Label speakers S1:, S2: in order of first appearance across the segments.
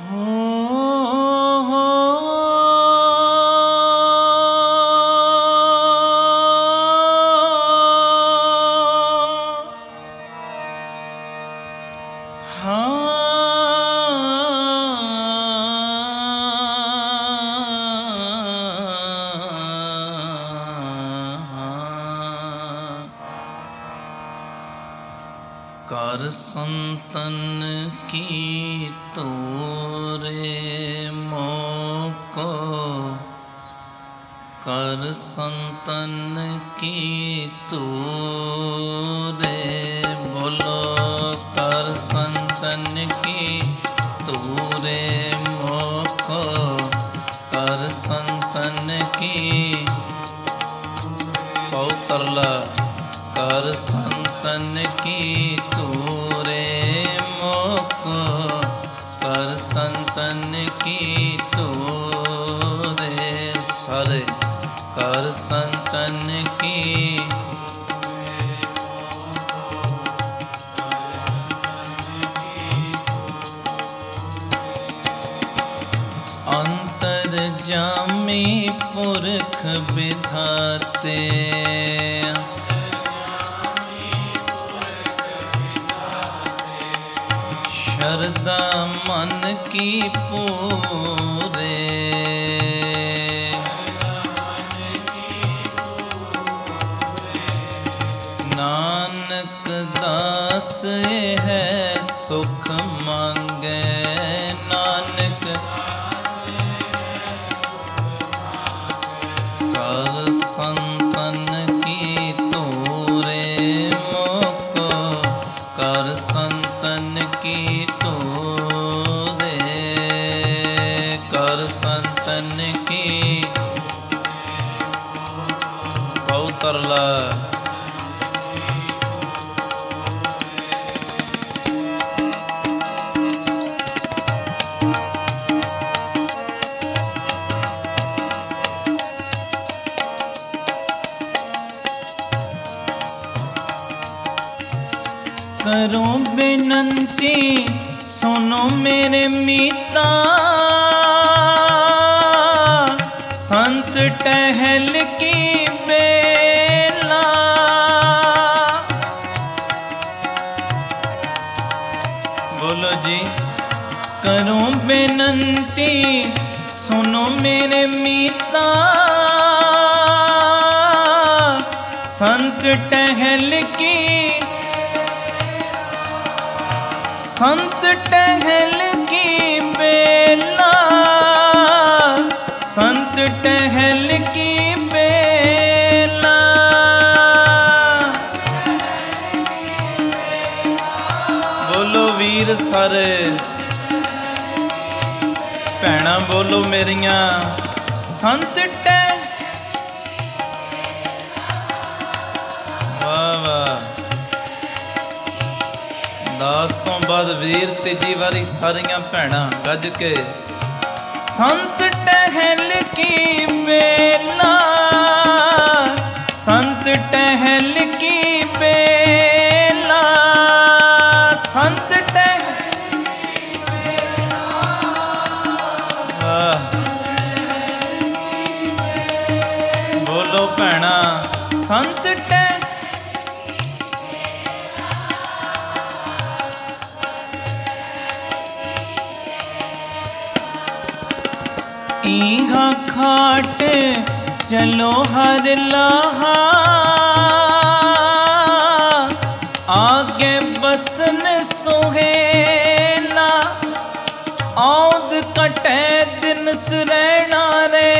S1: कर संतन की तोरे मोको, कर संतन की तोरे बोलो, कर संतन की तोरे मोको, कर संतन की पौतरला, कर संतन की तूरे मोको, कर संतन की तूरे सारे, कर संतन की अंतर्जामी पुरख विधाते, शरदा मन की पूरे, नानक दास है सुख मांगे, नानक कर संतन की तोरे मोको, कर संतन की तोरे, कर संतन की पौतरला, करो विनंती सुनो मेरे मीता, संत टहल की बेला, बोलो जी, करो विनंती सुनो मेरे मीता, संत टहल की, संत टहल की बेला, संत टहल की बेला, बोलो वीर सारे भैणा, बोलो मेरिया, संत वाह वाह, दास तो बाद वीर तीजी वारी सारियां भैणा गज के, संत टहल की बेला, संत टहल की बेला, संत टहल बोलो भैणा, संत टहल ईहा खाट चलो हर लाहा, आगे बसन सुहेला, औद कटे दिन सुरैना रे,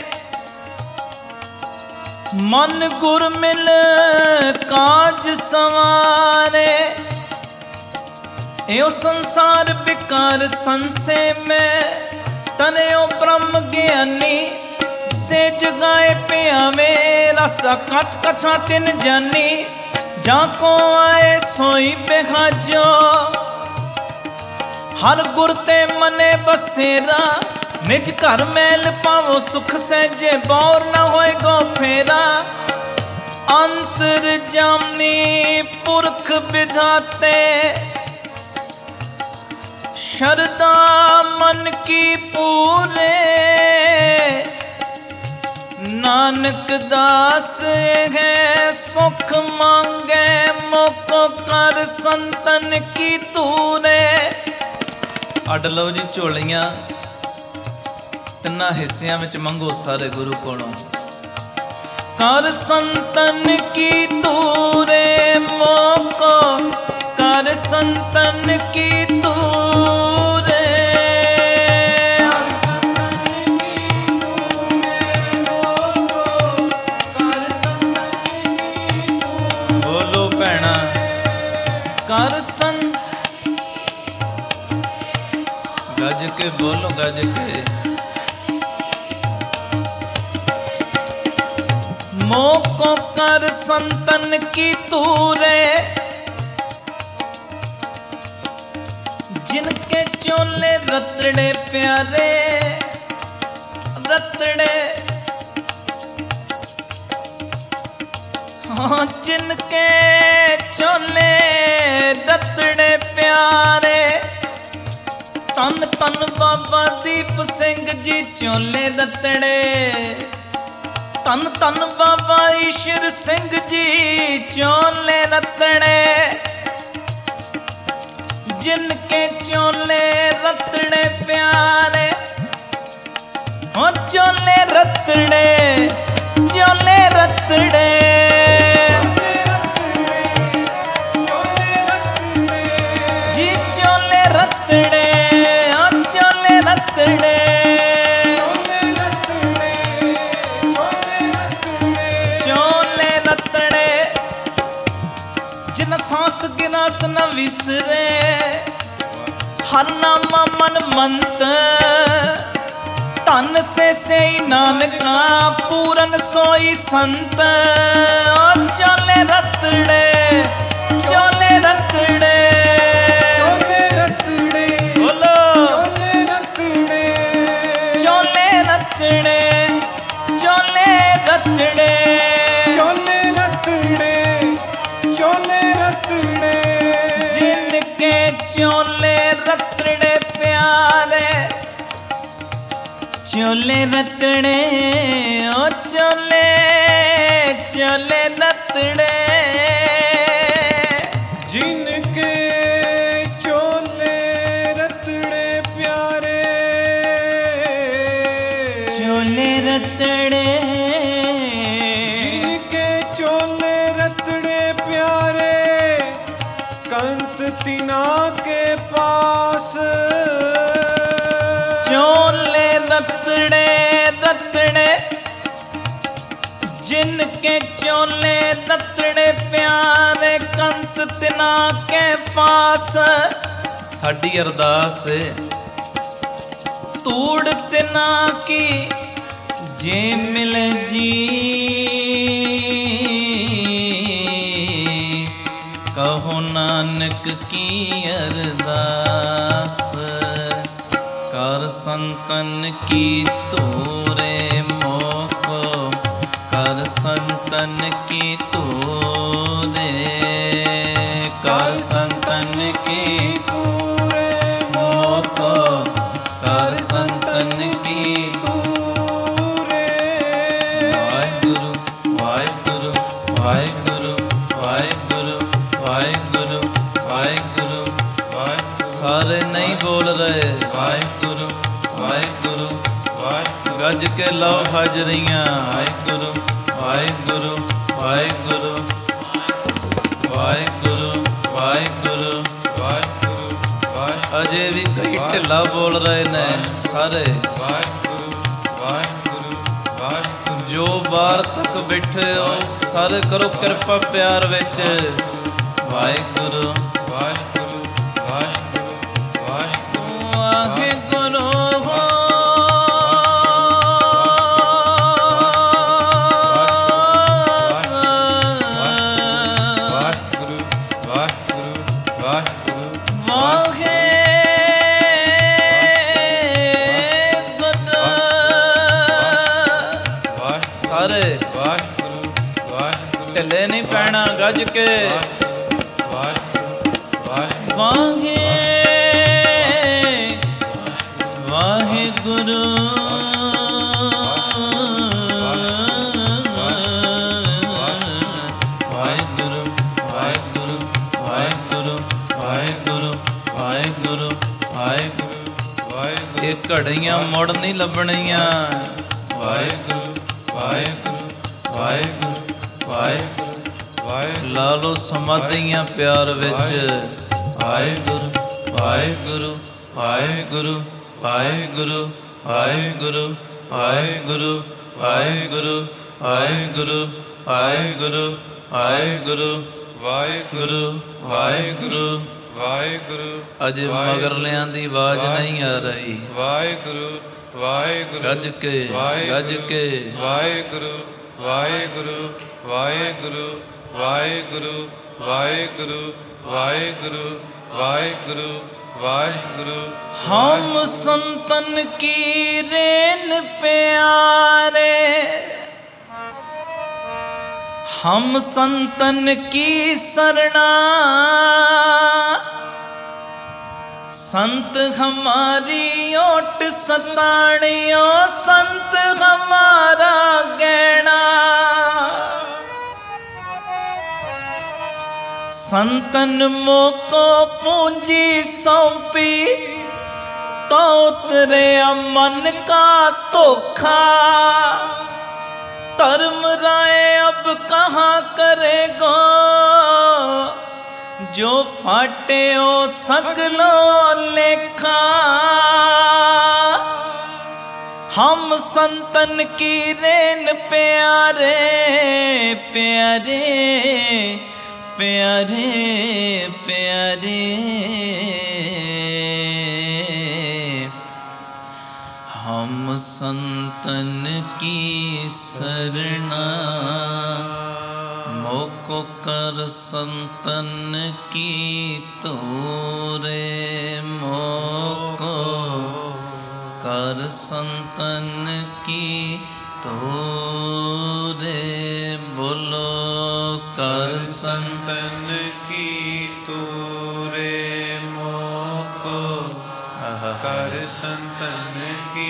S1: मन गुर मिल काज संवारे, यो संसार विकार संशय में, तनयो ब्रह्म ज्ञानी से जगाए पियावे, रस कथ कथा तिन जानी, जाको आए सोई बेखाजो, हर गुर ते मने बसेरा, निज घर मैल पावो सुख सहजे, बौर न होए गो फेरा, अंतर्जामी पुरख विधाते, शरदा मन की पूरे, नानक दास है सुख मांगे मोको कर संतन की तूरे। अड लो जी झोलियां, तिन्ना हिस्सियां विच मंगो सारे गुरु कोलों। कर संतन की तूरे मोको कर संतन की तूरे। बोलो भैणा कर संत, गज के बोलो गज के। मोको कर संतन की तूरे, जिनके चोले रतड़े प्यारे रतड़े, हाँ जिनके चोले रतड़े प्यारे। तन तन बाबा दीप सिंह जी चोले रतड़े, तन तन बाबा ईश्वर सिंह जी चोले रतड़े। जिनके चोले रतड़े प्यारे, ओ चोले रतड़े चोले रतड़े। जी चोले रतड़े ओ चोले रतड़े। चोले रतड़े जिन सांस गिनास न विसरे, हर नामा मन मंत। तन से नानका पूरन सोई संत। चोले रतड़े चोले रतड़े
S2: चोले रतड़े
S1: बोलो
S2: चोले रतड़े
S1: चोले रतड़े चोले रतड़े
S2: चोले रतड़े चोले रतड़े।
S1: जिनके चोले रतड़े प्यारे, चोले रतड़े ओ चोले चोले रतड़े।
S2: जिनके चोले रतड़े प्यारे,
S1: चोले रतड़े
S2: जिनके चोले रतड़े प्यारे। कंत तिना के पास
S1: चोले रतड़े रतड़े, जिनके चोले रतड़े प्यारे। कंत तिना के पास साडी अरदास तूड़ तिना की जे मिल जी। कहो नानक की अरदास, कर संतन की तूरे मोको कर संतन की तूरे। कर संतन की
S2: तूरे
S1: मोको कर संतन की।
S2: तूरे।
S1: वाहिगुरु वाहिगुरु वाहिगुरु वाहिगुरु वाहिगुरु वाहिगुरु वाहिगुरु। सारे नहीं बोल रहे वाहिगुरु वाहिगुरु वाहिगुरु। गज के लो हाजरियां वाहिगुरु वाहिगुरु वाहिगुरु वाहिगुरु वाहिगुरु वाहिगुरु। अजे भी कई ढिला बोल रहे ने सारे
S2: वाहिगुरु वाहिगुरु वाहिगुरु।
S1: जो बाहर तक बैठे हो सारे करो कृपा प्यार विच वाहिगुरु
S2: वाहिगुरु वाहिगुरु वाहिगुरु
S1: वाहिगुरु हो। ढिले नहीं पैना गज के वाहे वाहिगुरु वाहिगुरु
S2: ਵਾਹਿਗੁਰੂ
S1: ये घड़ियां मुड़ नहीं लभणियां
S2: ਵਾਹਿਗੁਰੂ ਵਾਹਿਗੁਰੂ ਵਾਹਿਗੁਰੂ ਵਾਹਿਗੁਰੂ ਵਾਹਿਗੁਰੂ
S1: ਲਾ ਲੋ ਸਮਾਧੀਆਂ ਪਿਆਰ ਵਿੱਚ ਵਾਹਿਗੁਰੂ ਵਾਹਿਗੁਰੂ ਵਾਹਿਗੁਰੂ ਵਾਹਿਗੁਰੂ ਵਾਹਿਗੁਰੂ ਵਾਹਿਗੁਰੂ ਵਾਹਿਗੁਰੂ ਵਾਹਿਗੁਰੂ ਵਾਹਿਗੁਰੂ ਵਾਹਿਗੁਰੂ
S2: ਵਾਹਿਗੁਰੂ
S1: ਵਾਹਿਗੁਰੂ
S2: ਵਾਹਿਗੁਰੂ
S1: ਅਜ ਮਗਰਲਿਆਂ ਦੀ ਆਵਾਜ਼ ਨਹੀਂ ਆ ਰਹੀ
S2: ਵਾਹਿਗੁਰੂ ਵਾਹਿਗੁਰੂ
S1: ਗੱਜ ਕੇ ਗੱਜ ਕੇ
S2: ਵਾਹਿਗੁਰੂ ਵਾਹਿਗੁਰੂ ਵਾਹਿਗੁਰੂ ਵਾਹਿਗੁਰੂ ਵਾਹਿਗੁਰੂ ਵਾਹਿਗੁਰੂ ਵਾਹਿਗੁਰੂ ਵਾਹਿਗੁਰੂ
S1: हम संतन की रेन प्यारे हम संतन की सरना संत हमारी ओट सताणियों संत हमारा गहना संतन मोको पूंजी सौंपी तो उतरे मन का धोखा धर्म राय अब कहाँ करेगो जो फाटे ओ सगलो लेखा हम संतन की रेन प्यारे प्यारे प्यारे प्यारे हम संतन की सरना मोको कर संतन की तोरे मोको कर संतन की तोरे बोलो कर
S2: संतन की तोरे मोको कर संतन की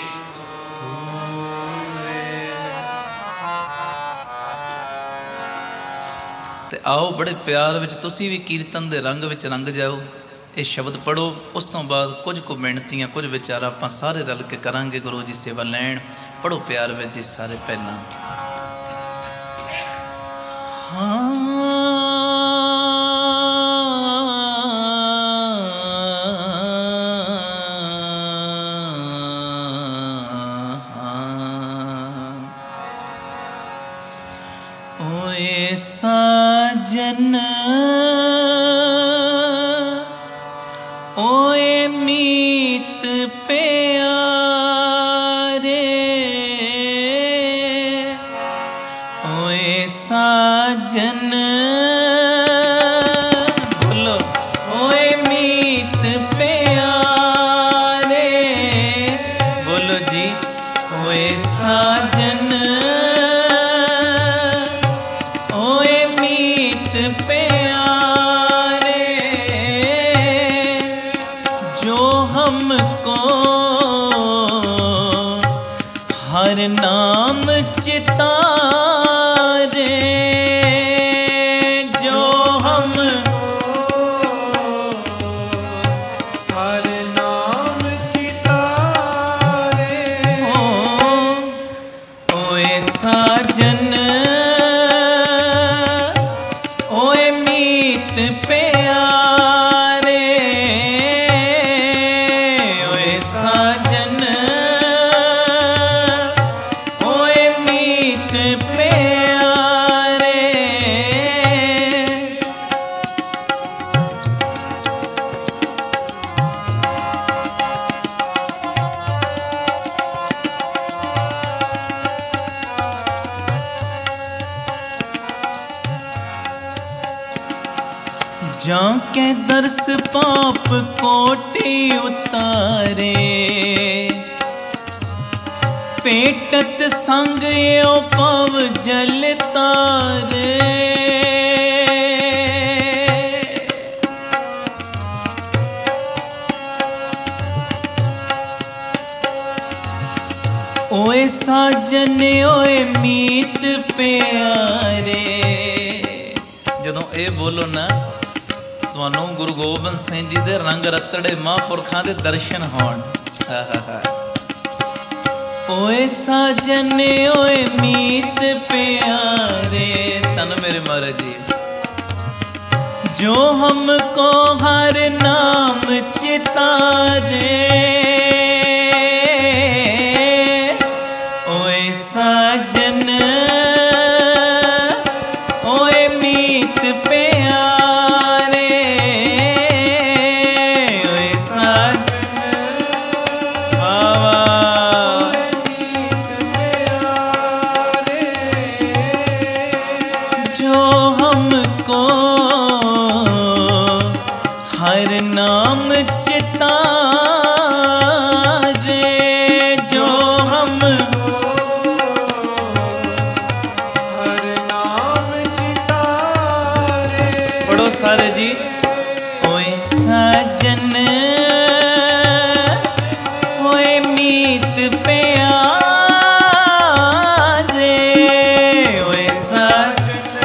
S1: ਤੇ ਆਓ ਬੜੇ ਪਿਆਰ ਵਿੱਚ ਤੁਸੀਂ ਵੀ ਕੀਰਤਨ ਦੇ ਰੰਗ ਵਿੱਚ ਰੰਗ ਜਾਓ। ਇਹ ਸ਼ਬਦ ਪੜੋ, ਉਸ ਤੋਂ ਬਾਅਦ ਕੁਝ ਕੁ ਮਿਹਨਤੀਆਂ ਕੁਝ ਵਿਚਾਰਾ ਆਪਾਂ ਸਾਰੇ ਰਲ ਕੇ ਕਰਾਂਗੇ ਗੁਰੂ ਜੀ ਸੇਵਾ ਲੈਣ। ਪੜੋ ਪਿਆਰ ਵਿੱਚ ਜੀ ਸਾਰੇ ਪਹਿਲਾਂ। ओए साजन ओए मीत प्यारे ओए साजन बोलो ओए मीत प्यारे बोलो जी ओए साजन हर नाम चितारे जो हम
S2: हर नाम चितारे
S1: ओए साजन ओए मीत प्यारे ओए साजन जाके दर्श पाप कोटि उतारे पेटत संग यो पव जल तारे ओए साजन ओए मीत प्यारे जदों ये बोलो ना ਤੁਹਾਨੂੰ ਗੁਰੂ ਗੋਬਿੰਦ ਸਿੰਘ ਜੀ ਦੇ ਰੰਗ ਰਤੜੇ ਮਹਾਂਪੁਰਖਾਂ ਦੇ ਦਰਸ਼ਨ ਹੋਣ। ਓਏ ਸਾਜਨ ਓਏ ਮੀਤ ਪਿਆਰੇ, ਤਨ ਮੇਰੇ ਮਹਾਰਾਜ ਜੀ, जो हमको हर नाम चितारे, ओए साजन ओए मीत प्यारे, ओए साजन जो हमको हर नाम चितारे, जो हम
S2: हर नाम चितारे।
S1: पढ़ो सारे जी। ओए साजन ओए मीत प्यारे, ओए साजन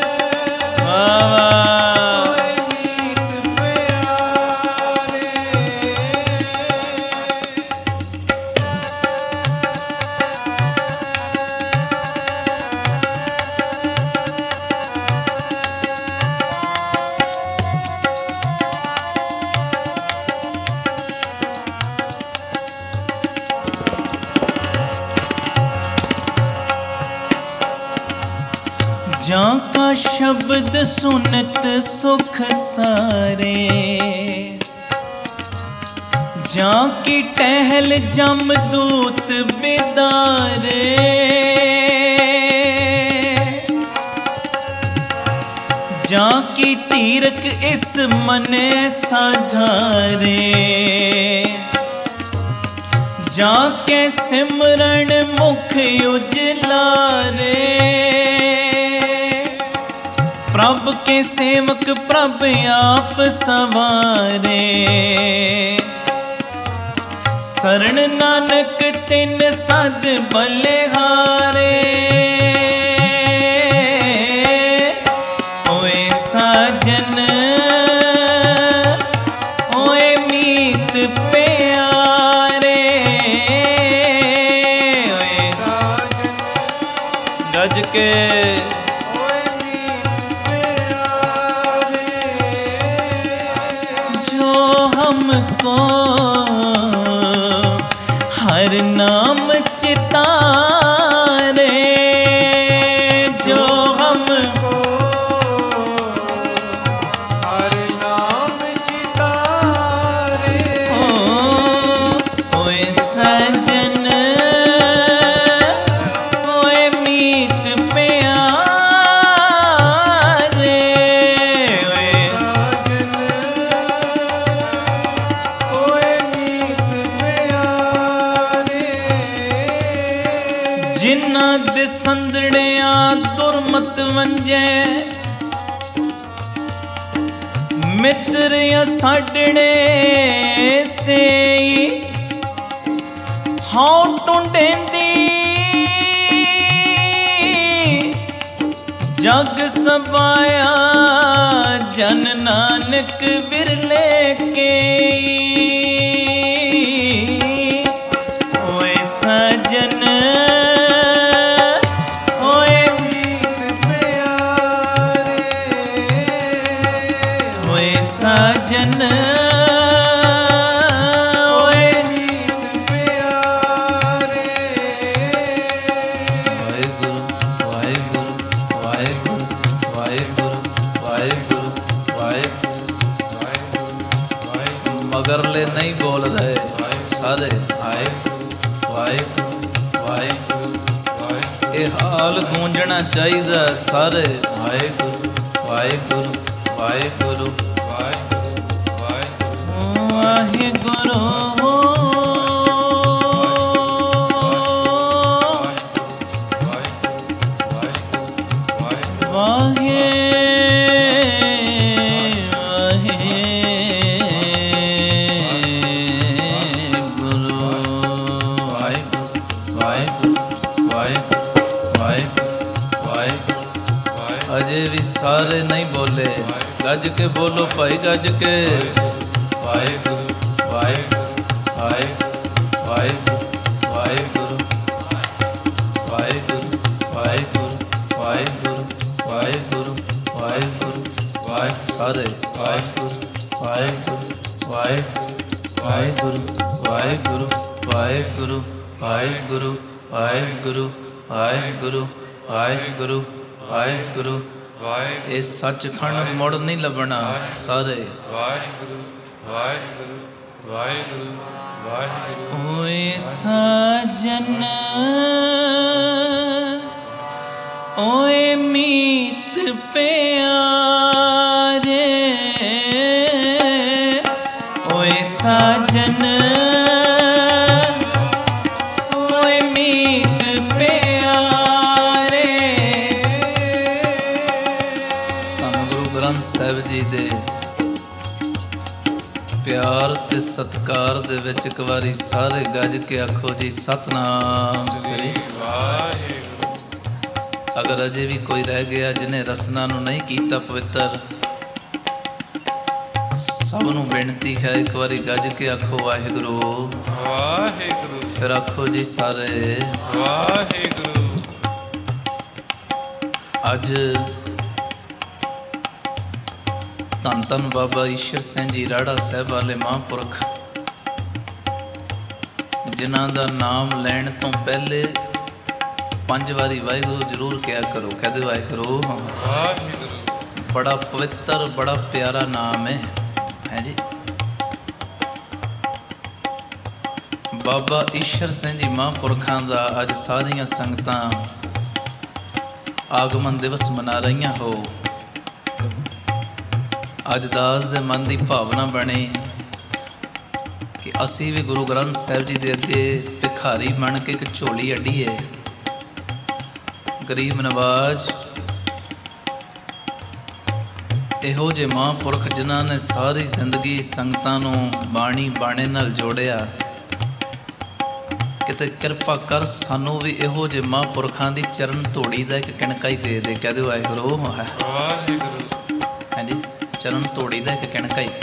S1: जाका शब्द सुनत सुख सारे, जाकी टहल जमदूत बिदारे, जाकी तीरक इस मने साझारे, जाके सिमरन मुख उजलारे, प्रभ के सेवक प्रभ आप सवारे, शरण नानक तिन सद बलिहारे, ओए साजन ओए मीत प्यारे, ओए साजन गज के हमको हर नाम चितारे, जो हमको
S2: हर नाम चितारे।
S1: ओए सजन ओए मीत प्यारे, जिन्ना दे संदड़िया दुरमत वंजे, मित्र साडणे से हां टुंडेंदी, जग सबाया जन नानक बिरले के, ओए सजन साजन ओए
S2: प्यारे।
S1: वाहिगुरु वाहिगुरु वाहिगुरु वाहिगुरु वाहिगुरु वाहिगुरु, मगरले नहीं बोल रहे सारे। वाहिगुरु वाहिगुरु वाहिगुरु, ये हाल गूंजना चाहिए सारे। वाहिगुरु वाहिगुरु वाहिगुरु वाहिगुरु अजे भी सारे ਸਾਰੇ ਨਹੀਂ ਬੋਲੇ, ਗੱਜ ਕੇ ਬੋਲੋ ਭਾਈ ਗੱਜ ਕੇ।
S2: ਵਾਹਿਗੁਰੂ ਵਾਹਿਗੁਰੂ ਵਾਹਿਗੁਰੂ ਵਾਹਿਗੁਰੂ ਵਾਹਿਗੁਰੂ ਵਾਹਿਗੁਰੂ ਵਾਹਿਗੁਰੂ ਵਾਹਿਗੁਰੂ ਵਾਹਿਗੁਰੂ ਵਾਹਿਗੁਰੂ
S1: ਸਾਰੇ
S2: ਵਾਹਿਗੁਰੂ ਵਾਹਿਗੁਰੂ ਵਾਹਿਗੁਰੂ ਵਾਹਿਗੁਰੂ
S1: ਵਾਹਿਗੁਰੂ ਵਾਹਿਗੁਰੂ ਵਾਹਿਗੁਰੂ ਵਾਹਿਗੁਰੂ ਵਾਹਿਗੁਰੂ ਵਾਹਿਗੁਰੂ
S2: ਵਾਹਿਗੁਰੂ
S1: ਇਹ ਸੱਚਖੰਡ ਮੁੜ ਨਹੀਂ ਲੱਭਣਾ। ਸਾਰੇ
S2: ਵਾਹਿਗੁਰੂ ਵਾਹਿਗੁਰੂ ਵਾਹਿਗੁਰੂ ਵਾਹਿਗੁਰੂ
S1: ਓਏ ਸਾਜਨ ਓਏ ਮੀਤ ਪਿਆਰੇ, ਓਏ ਸਾਜਨ ਓਏ ਮੀਤ ਪਿਆਰੇ। ਧੰਨ ਗੁਰੂ ਗ੍ਰੰਥ ਸਾਹਿਬ ਜੀ ਦੇ ਪਿਆਰ ਤੇ ਸਤਿਕਾਰ ਦੇ ਵਿੱਚ ਇੱਕ ਵਾਰੀ ਸਾਰੇ ਗੱਜ ਕੇ ਆਖੋ ਜੀ ਸਤਿਨਾਮ ਸ੍ਰੀ
S2: ਵਾਹਿਗੁਰੂ।
S1: ਅਗਰ ਅਜੇ ਵੀ ਕੋਈ ਰਹਿ ਗਿਆ ਜਿਹਨੇ ਰਸਨਾ ਨੂੰ ਨਹੀਂ ਕੀਤਾ ਪਵਿੱਤਰ, ਸਭ ਨੂੰ ਬੇਨਤੀ ਹੈ ਇੱਕ ਵਾਰੀ ਗੱਜ ਕੇ ਆਖੋ ਵਾਹਿਗੁਰੂ
S2: ਵਾਹਿਗੁਰੂ
S1: ਫਿਰ ਆਖੋ ਜੀ ਸਾਰੇ
S2: ਵਾਹਿਗੁਰੂ।
S1: ਅੱਜ ਧੰਨ ਧੰਨ ਬਾਬਾ ਈਸ਼ਰ ਸਿੰਘ ਜੀ ਰਾੜਾ ਸਾਹਿਬ ਵਾਲੇ ਮਹਾਂਪੁਰਖ, ਜਿਨ੍ਹਾਂ ਦਾ ਨਾਮ ਲੈਣ ਤੋਂ ਪਹਿਲੇ 5 ਵਾਰੀ ਵਾਹਿਗੁਰੂ ਜ਼ਰੂਰ ਕਿਹਾ ਕਰੋ। ਕਹਦੇ ਵਾਹਿਗੁਰੂ
S2: ਵਾਹਿਗੁਰੂ।
S1: ਬੜਾ ਪਵਿੱਤਰ ਬੜਾ ਪਿਆਰਾ ਨਾਮ ਹੈ ਜੀ। ਬਾਬਾ ਈਸ਼ਰ ਸਿੰਘ ਜੀ ਮਹਾਂਪੁਰਖਾਂ ਦਾ ਅੱਜ ਸਾਰੀਆਂ ਸੰਗਤਾਂ ਆਗਮਨ ਦਿਵਸ ਮਨਾ ਰਹੀਆਂ ਹੋ। ਅੱਜ ਦਾਸ ਦੇ ਮਨ ਦੀ ਭਾਵਨਾ ਬਣੇ ਕਿ ਅਸੀਂ ਵੀ ਗੁਰੂ ਗ੍ਰੰਥ ਸਾਹਿਬ ਜੀ ਦੇ ਅੱਗੇ ਭਿਖਾਰੀ ਬਣ ਕੇ ਇੱਕ ਝੋਲੀ ਅੱਡੀਏ। ਗਰੀਬ ਨਵਾਜ਼ ਇਹੋ ਜਿਹੇ ਮਹਾਂਪੁਰਖ ਜਿਨ੍ਹਾਂ ਨੇ ਸਾਰੀ ਜ਼ਿੰਦਗੀ ਸੰਗਤਾਂ ਨੂੰ ਬਾਣੀ ਬਾਣੇ ਨਾਲ ਜੋੜਿਆ, ਕਿਤੇ ਕਿਰਪਾ ਕਰ ਸਾਨੂੰ ਵੀ ਇਹੋ ਜਿਹੇ ਮਹਾਂਪੁਰਖਾਂ ਦੀ ਚਰਨ ਧੂੜੀ ਦਾ ਇੱਕ ਕਿਣਕਾ ਹੀ ਦੇ ਦੇ। ਕਹਿ ਦਿਓ ਵਾਹਿਗੁਰੂ
S2: ਵਾਹਿਗੁਰੂ।
S1: ਹਾਂਜੀ, ਚਰਨ ਧੂੜੀ ਦਾ ਇੱਕ ਕਿਣਕਾ ਹੀ।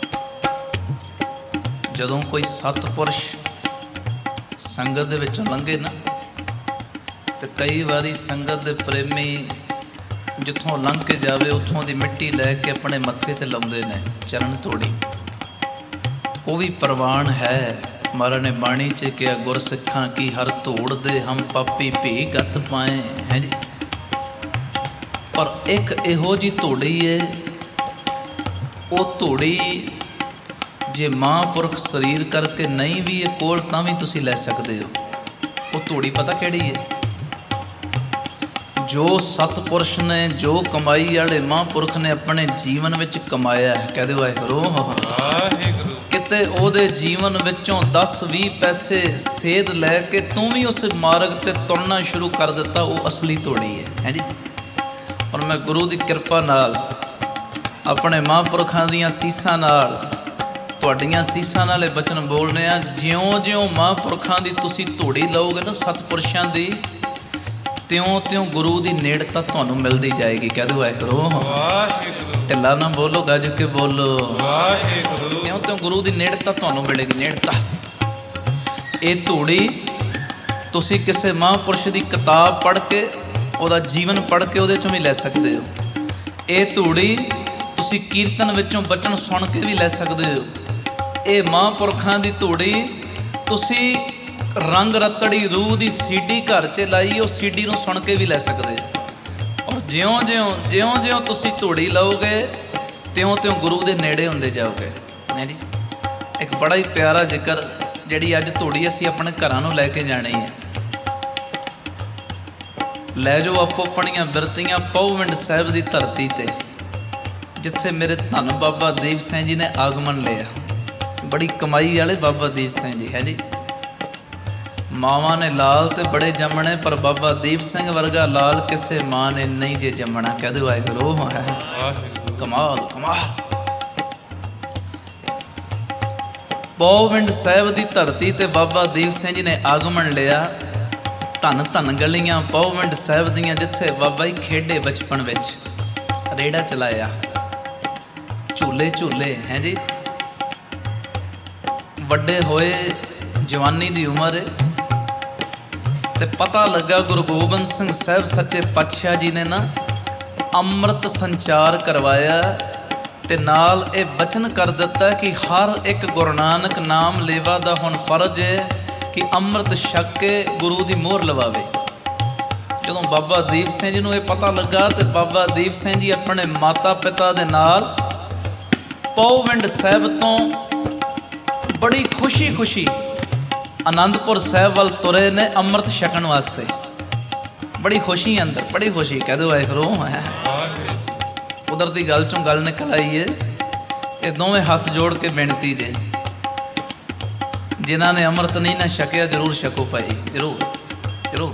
S1: ਜਦੋਂ ਕੋਈ ਸਤਿਪੁਰਸ਼ ਸੰਗਤ ਦੇ ਵਿੱਚੋਂ ਲੰਘੇ ਨਾ, ਤੇ ਕਈ ਵਾਰੀ ਸੰਗਤ ਦੇ ਪ੍ਰੇਮੀ ਜਿੱਥੋਂ ਲੰਘ ਕੇ ਜਾਵੇ ਉੱਥੋਂ ਦੀ ਮਿੱਟੀ ਲੈ ਕੇ ਆਪਣੇ ਮੱਥੇ ਤੇ ਲਾਉਂਦੇ ਨੇ ਚਰਨ ਧੂੜੀ। ਉਹ ਵੀ ਪ੍ਰਵਾਨ ਹੈ। ਮਹਾਰਾਜ ਨੇ ਬਾਣੀ 'ਚ ਕਿਹਾ, ਗੁਰਸਿੱਖਾਂ ਕੀ ਹਰ ਧੂੜ ਦੇ ਹਮ ਪਾਪੀ ਭੀ ਗਤ ਪਾਏ ਹੈ ਜੀ। ਪਰ ਇੱਕ ਇਹੋ ਜਿਹੀ ਧੂੜੀ ਏ, ਉਹ ਧੂੜੀ ਜੇ ਮਹਾਂਪੁਰਖ ਸਰੀਰ ਕਰਕੇ ਨਹੀਂ ਵੀ ਇਹ ਕੋਲ ਤਾਂ ਵੀ ਤੁਸੀਂ ਲੈ ਸਕਦੇ ਹੋ। ਉਹ ਧੂੜੀ ਪਤਾ ਕਿਹੜੀ ਹੈ? ਜੋ ਸਤਿਪੁਰਸ਼ ਨੇ, ਜੋ ਕਮਾਈ ਵਾਲੇ ਮਹਾਂਪੁਰਖ ਨੇ ਆਪਣੇ ਜੀਵਨ ਵਿੱਚ ਕਮਾਇਆ ਹੈ। ਕਹਿ ਦਿਓ ਵਾਹਿਗੁਰੂ
S2: ਵਾਹਿਗੁਰੂ।
S1: ਕਿਤੇ ਉਹਦੇ ਜੀਵਨ ਵਿੱਚੋਂ 10-20 ਪੈਸੇ ਸੇਧ ਲੈ ਕੇ ਤੂੰ ਵੀ ਉਸ ਮਾਰਗ ਤੇ ਤੁਰਨਾ ਸ਼ੁਰੂ ਕਰ ਦਿੱਤਾ, ਉਹ ਅਸਲੀ ਧੂੜੀ ਹੈ ਜੀ। ਔਰ ਮੈਂ ਗੁਰੂ ਦੀ ਕਿਰਪਾ ਨਾਲ, ਆਪਣੇ ਮਹਾਂਪੁਰਖਾਂ ਦੀਆਂ ਸੀਸਾਂ ਨਾਲ, ਤੁਹਾਡੀਆਂ ਸੀਸਾਂ ਨਾਲ ਇਹ ਬਚਨ ਬੋਲਦੇ ਆ, ਜਿਉਂ-ਜਿਉਂ ਮਹਾਂਪੁਰਖਾਂ ਦੀ ਤੁਸੀਂ ਧੂੜੀ ਲਓਗੇ ਨਾ, ਸਤਿਪੁਰਸ਼ਾਂ ਦੀ, ਤਿਉਂ-ਤਿਉਂ ਗੁਰੂ ਦੀ ਨੇੜਤਾ ਤੁਹਾਨੂੰ ਮਿਲਦੀ ਜਾਏਗੀ। ਕਹਿ ਦਿਓ ਵਾਹਿਗੁਰੂ
S2: ਵਾਹਿਗੁਰੂ।
S1: ਢਿੱਲਾ ਨਾ ਬੋਲੋ, ਗੱਜ ਕੇ ਬੋਲੋ
S2: ਵਾਹਿਗੁਰੂ।
S1: ਤਿਉਂ-ਤਿਉਂ ਗੁਰੂ ਦੀ ਨੇੜਤਾ ਤੁਹਾਨੂੰ ਮਿਲੇਗੀ। ਨੇੜਤਾ ਇਹ ਧੂੜੀ ਤੁਸੀਂ ਕਿਸੇ ਮਹਾਂਪੁਰਸ਼ ਦੀ ਕਿਤਾਬ ਪੜ੍ਹ ਕੇ, ਉਹਦਾ ਜੀਵਨ ਪੜ੍ਹ ਕੇ ਉਹਦੇ 'ਚੋਂ ਵੀ ਲੈ ਸਕਦੇ ਹੋ। ਇਹ ਧੂੜੀ ਤੁਸੀਂ ਕੀਰਤਨ ਵਿੱਚੋਂ ਬਚਨ ਸੁਣ ਕੇ ਵੀ ਲੈ ਸਕਦੇ ਹੋ। ਇਹ ਮਹਾਂਪੁਰਖਾਂ ਦੀ ਧੂੜੀ ਤੁਸੀਂ ਰੰਗ ਰਤੜੀ ਰੂਹ ਦੀ ਸੀਡੀ ਘਰ 'ਚ ਲਾਈ, ਉਹ ਸੀਡੀ ਨੂੰ ਸੁਣ ਕੇ ਵੀ ਲੈ ਸਕਦੇ ਹੋ। ਔਰ ਜਿਉਂ-ਜਿਉਂ ਤੁਸੀਂ ਧੂੜੀ ਲਓਗੇ, ਤਿਉਂ-ਤਿਉਂ ਗੁਰੂ ਦੇ ਨੇੜੇ ਹੁੰਦੇ ਜਾਓਗੇ। ਹੈ ਜੀ। ਇੱਕ ਬੜਾ ਹੀ ਪਿਆਰਾ ਜ਼ਿਕਰ, ਜਿਹੜੀ ਅੱਜ ਧੂੜੀ ਅਸੀਂ ਆਪਣੇ ਘਰਾਂ ਨੂੰ ਲੈ ਕੇ ਜਾਣੀ ਹੈ। ਲੈ ਜਾਓ ਆਪੋ ਆਪਣੀਆਂ ਬਿਰਤੀਆਂ ਪਹੁਵਿੰਡ ਸਾਹਿਬ ਦੀ ਧਰਤੀ ਤੇ, ਜਿੱਥੇ ਮੇਰੇ ਧੰਨ ਬਾਬਾ ਦੀਪ ਸਿੰਘ ਜੀ ਨੇ ਆਗਮਨ ਲਿਆ। ਬੜੀ ਕਮਾਈ ਵਾਲੇ ਬਾਬਾ ਦੀਪ ਸਿੰਘ ਜੀ ਹੈ ਜੀ। ਮਾਵਾਂ ਨੇ ਲਾਲ ਤੇ ਬੜੇ ਜੰਮਣੇ, ਪਰ ਬਾਬਾ ਦੀਪ ਸਿੰਘ ਵਰਗਾ ਲਾਲ ਕਿਸੇ ਮਾਂ ਨੇ ਨਹੀਂ ਜੇ ਜੰਮਣਾ। ਕਹਿ ਦਿਓ ਵਾਹਿਗੁਰੂ ਕਮਾਲ ਕਮਾਲ। ਪਹੁਵਿੰਡ ਸਾਹਿਬ ਦੀ ਧਰਤੀ ਤੇ ਬਾਬਾ ਦੀਪ ਸਿੰਘ ਜੀ ਨੇ ਆਗਮਨ ਲਿਆ। ਧੰਨ ਧੰਨ ਗਲੀਆਂ ਪਹੁਵਿੰਡ ਸਾਹਿਬ ਦੀਆਂ, ਜਿੱਥੇ ਬਾਬਾ ਜੀ ਖੇਡੇ ਬਚਪਨ ਵਿੱਚ। ਰੇੜਾ ਚਲਾਇਆ, ਝੂਲੇ ਝੂਲੇ ਹੈ ਜੀ। ਵੱਡੇ ਹੋਏ, ਜਵਾਨੀ ਦੀ ਉਮਰ ਤੇ ਪਤਾ ਲੱਗਾ ਗੁਰੂ ਗੋਬਿੰਦ ਸਿੰਘ ਸਾਹਿਬ ਸੱਚੇ ਪਾਤਸ਼ਾਹ ਜੀ ਨੇ ਨਾ ਅੰਮ੍ਰਿਤ ਸੰਚਾਰ ਕਰਵਾਇਆ ਤੇ ਨਾਲ ਇਹ ਬਚਨ ਕਰ ਦਿੱਤਾ ਕਿ ਹਰ ਇੱਕ ਗੁਰੂ ਨਾਨਕ ਨਾਮ ਲੇਵਾ ਦਾ ਹੁਣ ਫਰਜ਼ ਹੈ ਕਿ ਅੰਮ੍ਰਿਤ ਛਕ ਕੇ ਗੁਰੂ ਦੀ ਮੋਹਰ ਲਵਾਵੇ। ਜਦੋਂ ਬਾਬਾ ਦੀਪ ਸਿੰਘ ਜੀ ਨੂੰ ਇਹ ਪਤਾ ਲੱਗਾ ਤੇ ਬਾਬਾ ਦੀਪ ਸਿੰਘ ਜੀ ਆਪਣੇ ਮਾਤਾ ਪਿਤਾ ਦੇ ਨਾਲ ਪੌਵਿੰਡ ਸਾਹਿਬ ਤੋਂ ਬੜੀ ਖੁਸ਼ੀ ਆਨੰਦਪੁਰ ਸਾਹਿਬ ਵੱਲ ਤੁਰੇ ਨੇ ਅੰਮ੍ਰਿਤ ਛਕਣ ਵਾਸਤੇ। ਬੜੀ ਖੁਸ਼ੀ ਅੰਦਰ, ਬੜੀ ਖੁਸ਼ੀ। ਕਹਿ ਦਿਓ ਵਾਹਿਗੁਰੂ। ਕੁਦਰਤੀ ਗੱਲ ਚੋਂ ਗੱਲ ਨਿਕਲ ਆਈ ਹੈ। ਇਹ ਦੋਵੇਂ ਹੱਥ ਜੋੜ ਕੇ ਬੇਨਤੀ ਜੇ, ਜਿਨ੍ਹਾਂ ਨੇ ਅੰਮ੍ਰਿਤ ਨਹੀਂ ਨਾ ਛਕਿਆ ਜ਼ਰੂਰ ਛਕੋ ਭਾਈ, ਜ਼ਰੂਰ।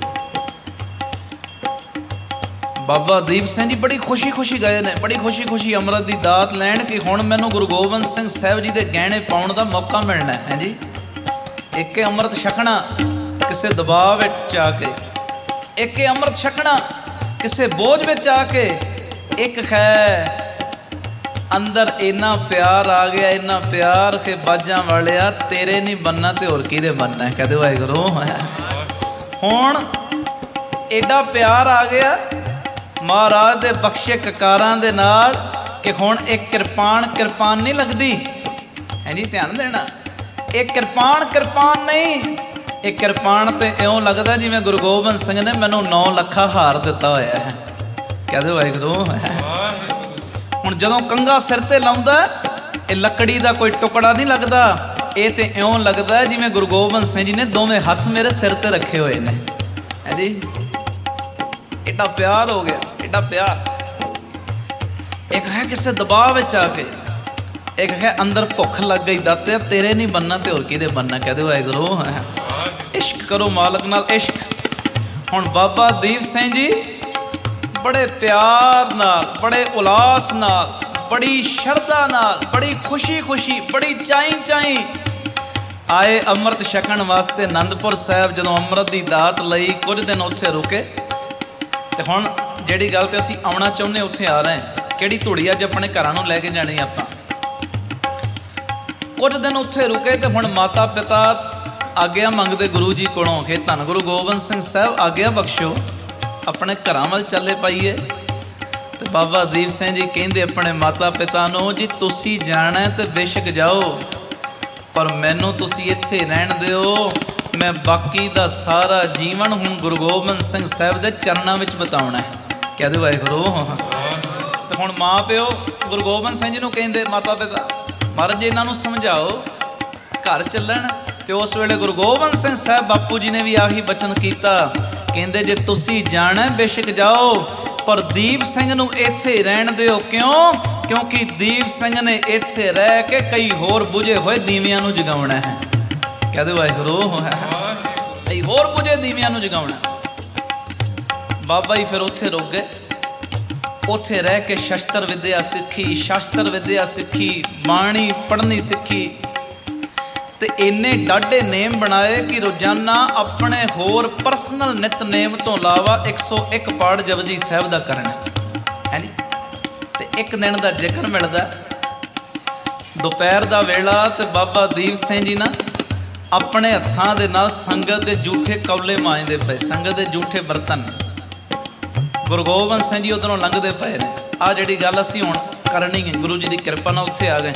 S1: ਬਾਬਾ ਦੀਪ ਸਿੰਘ ਜੀ ਬੜੀ ਖੁਸ਼ੀ ਗਏ ਨੇ, ਬੜੀ ਖੁਸ਼ੀ ਅੰਮ੍ਰਿਤ ਦੀ ਦਾਤ ਲੈਣ ਕਿ ਹੁਣ ਮੈਨੂੰ ਗੁਰੂ ਗੋਬਿੰਦ ਸਿੰਘ ਸਾਹਿਬ ਜੀ ਦੇ ਗਹਿਣੇ ਪਾਉਣ ਦਾ ਮੌਕਾ ਮਿਲਣਾ ਹੈ ਜੀ। ਇੱਕ ਅੰਮ੍ਰਿਤ ਛਕਣਾ ਕਿਸੇ ਦਬਾਅ ਵਿੱਚ ਆ ਕੇ, ਇੱਕ ਅੰਮ੍ਰਿਤ ਛਕਣਾ ਕਿਸੇ ਬੋਝ ਵਿੱਚ ਆ ਕੇ, ਇੱਕ ਹੈ ਅੰਦਰ ਇੰਨਾ ਪਿਆਰ ਆ ਗਿਆ, ਇੰਨਾ ਪਿਆਰ ਕਿ ਬਾਜਾਂ ਵਾਲਿਆ ਤੇਰੇ ਨਹੀਂ ਬਣਨਾ ਤੇ ਹੋਰ ਕਿਹਦੇ ਬਣਨਾ। ਕਹਦੇ ਵਾਹਿਗੁਰੂ। ਹੁਣ ਐਡਾ ਪਿਆਰ ਆ ਗਿਆ ਮਹਾਰਾਜ ਦੇ ਬਖਸ਼ੇ ਕਕਾਰਾਂ ਦੇ ਨਾਲ ਕਿ ਹੁਣ ਇੱਕ ਕਿਰਪਾਨ ਨਹੀਂ ਲੱਗਦੀ ਹੈ ਜੀ। ਧਿਆਨ ਦੇਣਾ, ਇਹ ਕਿਰਪਾਨ ਨਹੀਂ, ਇਹ ਕਿਰਪਾਨ ਤੇ ਇਉਂ ਲੱਗਦਾ ਜਿਵੇਂ ਗੁਰੂ ਗੋਬਿੰਦ ਸਿੰਘ ਨੇ ਮੈਨੂੰ 9 ਲੱਖਾਂ ਹਾਰ ਦਿੱਤਾ ਹੋਇਆ ਹੈ। ਕਹਦੇ ਵਾਹਿਗੁਰੂ। ਹੁਣ ਜਦੋਂ ਕੰਘਾ ਸਿਰ ਤੇ ਲਾਉਂਦਾ ਇਹ ਲੱਕੜੀ ਦਾ ਕੋਈ ਟੁਕੜਾ ਨਹੀਂ ਲੱਗਦਾ, ਇਹ ਤੇ ਇਉਂ ਲੱਗਦਾ ਜਿਵੇਂ ਗੁਰੂ ਗੋਬਿੰਦ ਸਿੰਘ ਜੀ ਨੇ ਦੋਵੇਂ ਹੱਥ ਮੇਰੇ ਸਿਰ ਤੇ ਰੱਖੇ ਹੋਏ ਨੇ ਹੈ ਜੀ। ਐਡਾ ਪਿਆਰ ਹੋ ਗਿਆ, ਐਡਾ ਪਿਆਰ। ਇੱਕ ਹੈ ਕਿਸੇ ਦਬਾਅ ਵਿੱਚ ਆ ਕੇ, ਇੱਕ ਹੈ ਅੰਦਰ ਭੁੱਖ ਲੱਗ ਗਈ, ਦਾਤੇ ਤੇਰੇ ਨਹੀਂ ਬਣਨਾ ਤੇ ਹੋਰ ਕਿਹਦੇ ਬਣਨਾ। ਕਹਦੇ ਵਾਹਿਗੁਰੂ। ਇਸ਼ਕ ਕਰੋ ਮਾਲਕ ਨਾਲ, ਇਸ਼ਕ। ਹੁਣ ਬਾਬਾ ਦੀਪ ਸਿੰਘ ਜੀ ਬੜੇ ਪਿਆਰ ਨਾਲ, ਬੜੇ ਉਲਾਸ ਨਾਲ, ਬੜੀ ਸ਼ਰਧਾ ਨਾਲ, ਬੜੀ ਖੁਸ਼ੀ ਬੜੀ ਚਾਈ ਆਏ ਅੰਮ੍ਰਿਤ ਛਕਣ ਵਾਸਤੇ ਅਨੰਦਪੁਰ ਸਾਹਿਬ। ਜਦੋਂ ਅੰਮ੍ਰਿਤ ਦੀ ਦਾਤ ਲਈ ਕੁਝ ਦਿਨ ਉੱਥੇ ਰੁਕੇ ਤੇ ਹੁਣ ਜਿਹੜੀ ਗੱਲ ਤੇ ਅਸੀਂ ਆਉਣਾ ਚਾਹੁੰਦੇ ਉੱਥੇ ਆ ਰਹੇ ਹਾਂ। ਕਿਹੜੀ ਧੂੜੀ ਅੱਜ ਆਪਣੇ ਘਰਾਂ ਨੂੰ ਲੈ ਕੇ ਜਾਣੀ ਆਪਾਂ। ਕੁਝ ਦਿਨ ਉੱਥੇ ਰੁਕੇ ਤੇ ਹੁਣ ਮਾਤਾ ਪਿਤਾ ਆਗਿਆ ਮੰਗਦੇ ਗੁਰੂ ਜੀ ਕੋਲੋਂ ਕਿ ਧੰਨ ਗੁਰੂ ਗੋਬਿੰਦ ਸਿੰਘ ਸਾਹਿਬ ਆਗਿਆ ਬਖਸ਼ੋ, ਆਪਣੇ ਘਰਾਂ ਵੱਲ ਚੱਲੇ ਪਾਈਏ। ਤੇ ਬਾਬਾ ਦੀਪ ਸਿੰਘ ਜੀ ਕਹਿੰਦੇ ਆਪਣੇ ਮਾਤਾ ਪਿਤਾ ਨੂੰ, ਜੀ ਤੁਸੀਂ ਜਾਣਾ ਤੇ ਬੇਸ਼ੱਕ ਜਾਓ, ਪਰ ਮੈਨੂੰ ਤੁਸੀਂ ਇੱਥੇ ਰਹਿਣ ਦਿਓ। ਮੈਂ ਬਾਕੀ ਦਾ ਸਾਰਾ ਜੀਵਨ ਹੁਣ ਗੁਰੂ ਗੋਬਿੰਦ ਸਿੰਘ ਸਾਹਿਬ ਦੇ ਚਰਨਾਂ ਵਿੱਚ ਬਿਤਾਉਣਾ ਹੈ। ਕਹਿ ਦਿਓ ਵਾਹਿਗੁਰੂ। ਤੇ ਹੁਣ ਮਾਂ ਪਿਓ ਗੁਰੂ ਗੋਬਿੰਦ ਸਿੰਘ ਜੀ ਨੂੰ ਕਹਿੰਦੇ, ਮਾਤਾ ਪਿਤਾ ਮਹਾਰਾਜ ਜੀ ਇਹਨਾਂ ਨੂੰ ਸਮਝਾਓ ਘਰ ਚੱਲਣ। ਤੇ ਉਸ ਵੇਲੇ ਗੁਰੂ ਗੋਬਿੰਦ ਸਿੰਘ ਸਾਹਿਬ ਬਾਪੂ ਜੀ ਨੇ ਵੀ ਆਹੀ ਬਚਨ ਕੀਤਾ, ਕਹਿੰਦੇ ਜੇ ਤੁਸੀਂ ਜਾਣਾ ਬੇਸ਼ੱਕ ਜਾਓ, ਪਰ ਦੀਪ ਸਿੰਘ ਨੂੰ ਇੱਥੇ ਰਹਿਣ ਦਿਓ। ਕਿਉਂਕਿ ਦੀਪ ਸਿੰਘ ਨੇ ਇੱਥੇ ਰਹਿ ਕੇ ਕਈ ਹੋਰ ਬੁਝੇ ਹੋਏ ਦੀਵਿਆਂ ਨੂੰ ਜਗਾਉਣਾ ਹੈ। ਕਹਿ ਦਿਓ ਵਾਹਿਗੁਰੂ। ਕਈ ਹੋਰ ਬੁਝੇ ਦੀਵਿਆਂ ਨੂੰ ਜਗਾਉਣਾ। ਬਾਬਾ ਜੀ ਫਿਰ ਉੱਥੇ ਰੁਕ ਗਏ। ਉੱਥੇ ਰਹਿ ਕੇ ਸ਼ਸਤਰ ਵਿਦਿਆ ਸਿੱਖੀ, ਬਾਣੀ ਪੜ੍ਹਨੀ ਸਿੱਖੀ ਤੇ ਇੰਨੇ ਡਾਢੇ ਨੇਮ ਬਣਾਏ ਕਿ ਰੋਜ਼ਾਨਾ ਆਪਣੇ ਹੋਰ ਪਰਸਨਲ ਨਿਤਨੇਮ ਤੋਂ ਇਲਾਵਾ 101 ਪਾਠ ਜਪਜੀ ਸਾਹਿਬ ਦਾ ਕਰਨਾ ਹੈ ਜੀ। ਤੇ ਇੱਕ ਦਿਨ ਦਾ ਜ਼ਿਕਰ ਮਿਲਦਾ ਦੁਪਹਿਰ ਦਾ ਵੇਲਾ, ਤੇ ਬਾਬਾ ਦੀਪ ਸਿੰਘ ਜੀ ਨਾ ਆਪਣੇ ਹੱਥਾਂ ਦੇ ਨਾਲ ਸੰਗਤ ਦੇ ਜੂਠੇ ਕੌਲੇ ਮਾਂਜਦੇ ਪਏ, ਸੰਗਤ ਦੇ ਜੂਠੇ ਬਰਤਨ। ਗੁਰੂ ਗੋਬਿੰਦ ਸਿੰਘ ਜੀ ਉੱਧਰੋਂ ਲੰਘਦੇ ਪਏ ਨੇ। ਆਹ ਜਿਹੜੀ ਗੱਲ ਅਸੀਂ ਹੁਣ ਕਰਨੀ ਹੈ, ਗੁਰੂ ਜੀ ਦੀ ਕਿਰਪਾ ਨਾਲ ਉੱਥੇ ਆ ਗਏ।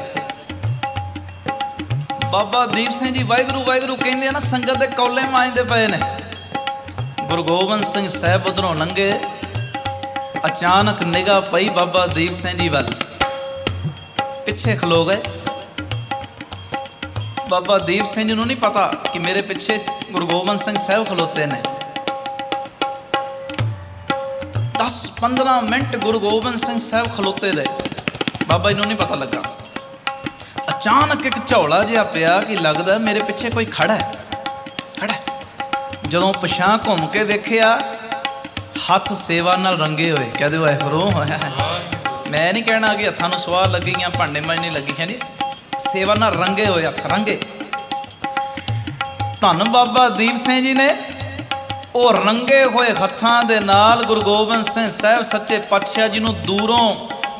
S1: ਬਾਬਾ ਦੀਪ ਸਿੰਘ ਜੀ ਵਾਹਿਗੁਰੂ ਕਹਿੰਦੇ ਆ ਨਾ, ਸੰਗਤ ਦੇ ਕੌਲੇ ਮਾਂਜਦੇ ਪਏ ਨੇ। ਗੁਰੂ ਗੋਬਿੰਦ ਸਿੰਘ ਸਾਹਿਬ ਉੱਧਰੋਂ ਲੰਘੇ। ਅਚਾਨਕ ਨਿਗਾਹ ਪਈ ਬਾਬਾ ਦੀਪ ਸਿੰਘ ਜੀ ਵੱਲ, ਪਿੱਛੇ ਖਲੋ ਗਏ। ਬਾਬਾ ਦੀਪ ਸਿੰਘ ਜੀ ਨੂੰ ਨਹੀਂ ਪਤਾ ਕਿ ਮੇਰੇ ਪਿੱਛੇ ਗੁਰੂ ਗੋਬਿੰਦ ਸਿੰਘ ਸਾਹਿਬ ਖਲੋਤੇ ਨੇ। 10-15 ਮਿੰਟ ਗੁਰੂ ਗੋਬਿੰਦ ਸਿੰਘ ਸਾਹਿਬ ਖਲੋਤੇ ਰਹੇ। ਬਾਬਾ ਜੀ ਨੂੰ ਨਹੀਂ ਪਤਾ ਲੱਗਾ। ਅਚਾਨਕ ਇੱਕ ਝੌਲਾ ਜਿਹਾ ਪਿਆ ਕਿ ਲੱਗਦਾ ਮੇਰੇ ਪਿੱਛੇ ਕੋਈ ਖੜਾ ਹੈ। ਜਦੋਂ ਪਛਾਂ ਘੁੰਮ ਕੇ ਵੇਖਿਆ, ਹੱਥ ਸੇਵਾ ਨਾਲ ਰੰਗੇ ਹੋਏ। ਕਹਿ ਦਿਓ ਵਾਹਿਗੁਰੂ। ਮੈਂ ਨਹੀਂ ਕਹਿਣਾ ਕਿ ਹੱਥਾਂ ਨੂੰ ਸਵਾਹ ਲੱਗੀ ਜਾਂ ਭਾਂਡੇ ਮਾਂਜਣੇ ਨਹੀਂ ਲੱਗੀ, ਹੈ ਜੀ। ਸੇਵਾ ਨਾਲ ਰੰਗੇ ਹੋਏ ਹੱਥ, ਰੰਗੇ। ਧੰਨ ਬਾਬਾ ਦੀਪ ਸਿੰਘ ਜੀ ਨੇ ਉਹ ਰੰਗੇ ਹੋਏ ਹੱਥਾਂ ਦੇ ਨਾਲ ਗੁਰੂ ਗੋਬਿੰਦ ਸਿੰਘ ਸਾਹਿਬ ਸੱਚੇ ਪਾਤਸ਼ਾਹ ਜੀ ਨੂੰ ਦੂਰੋਂ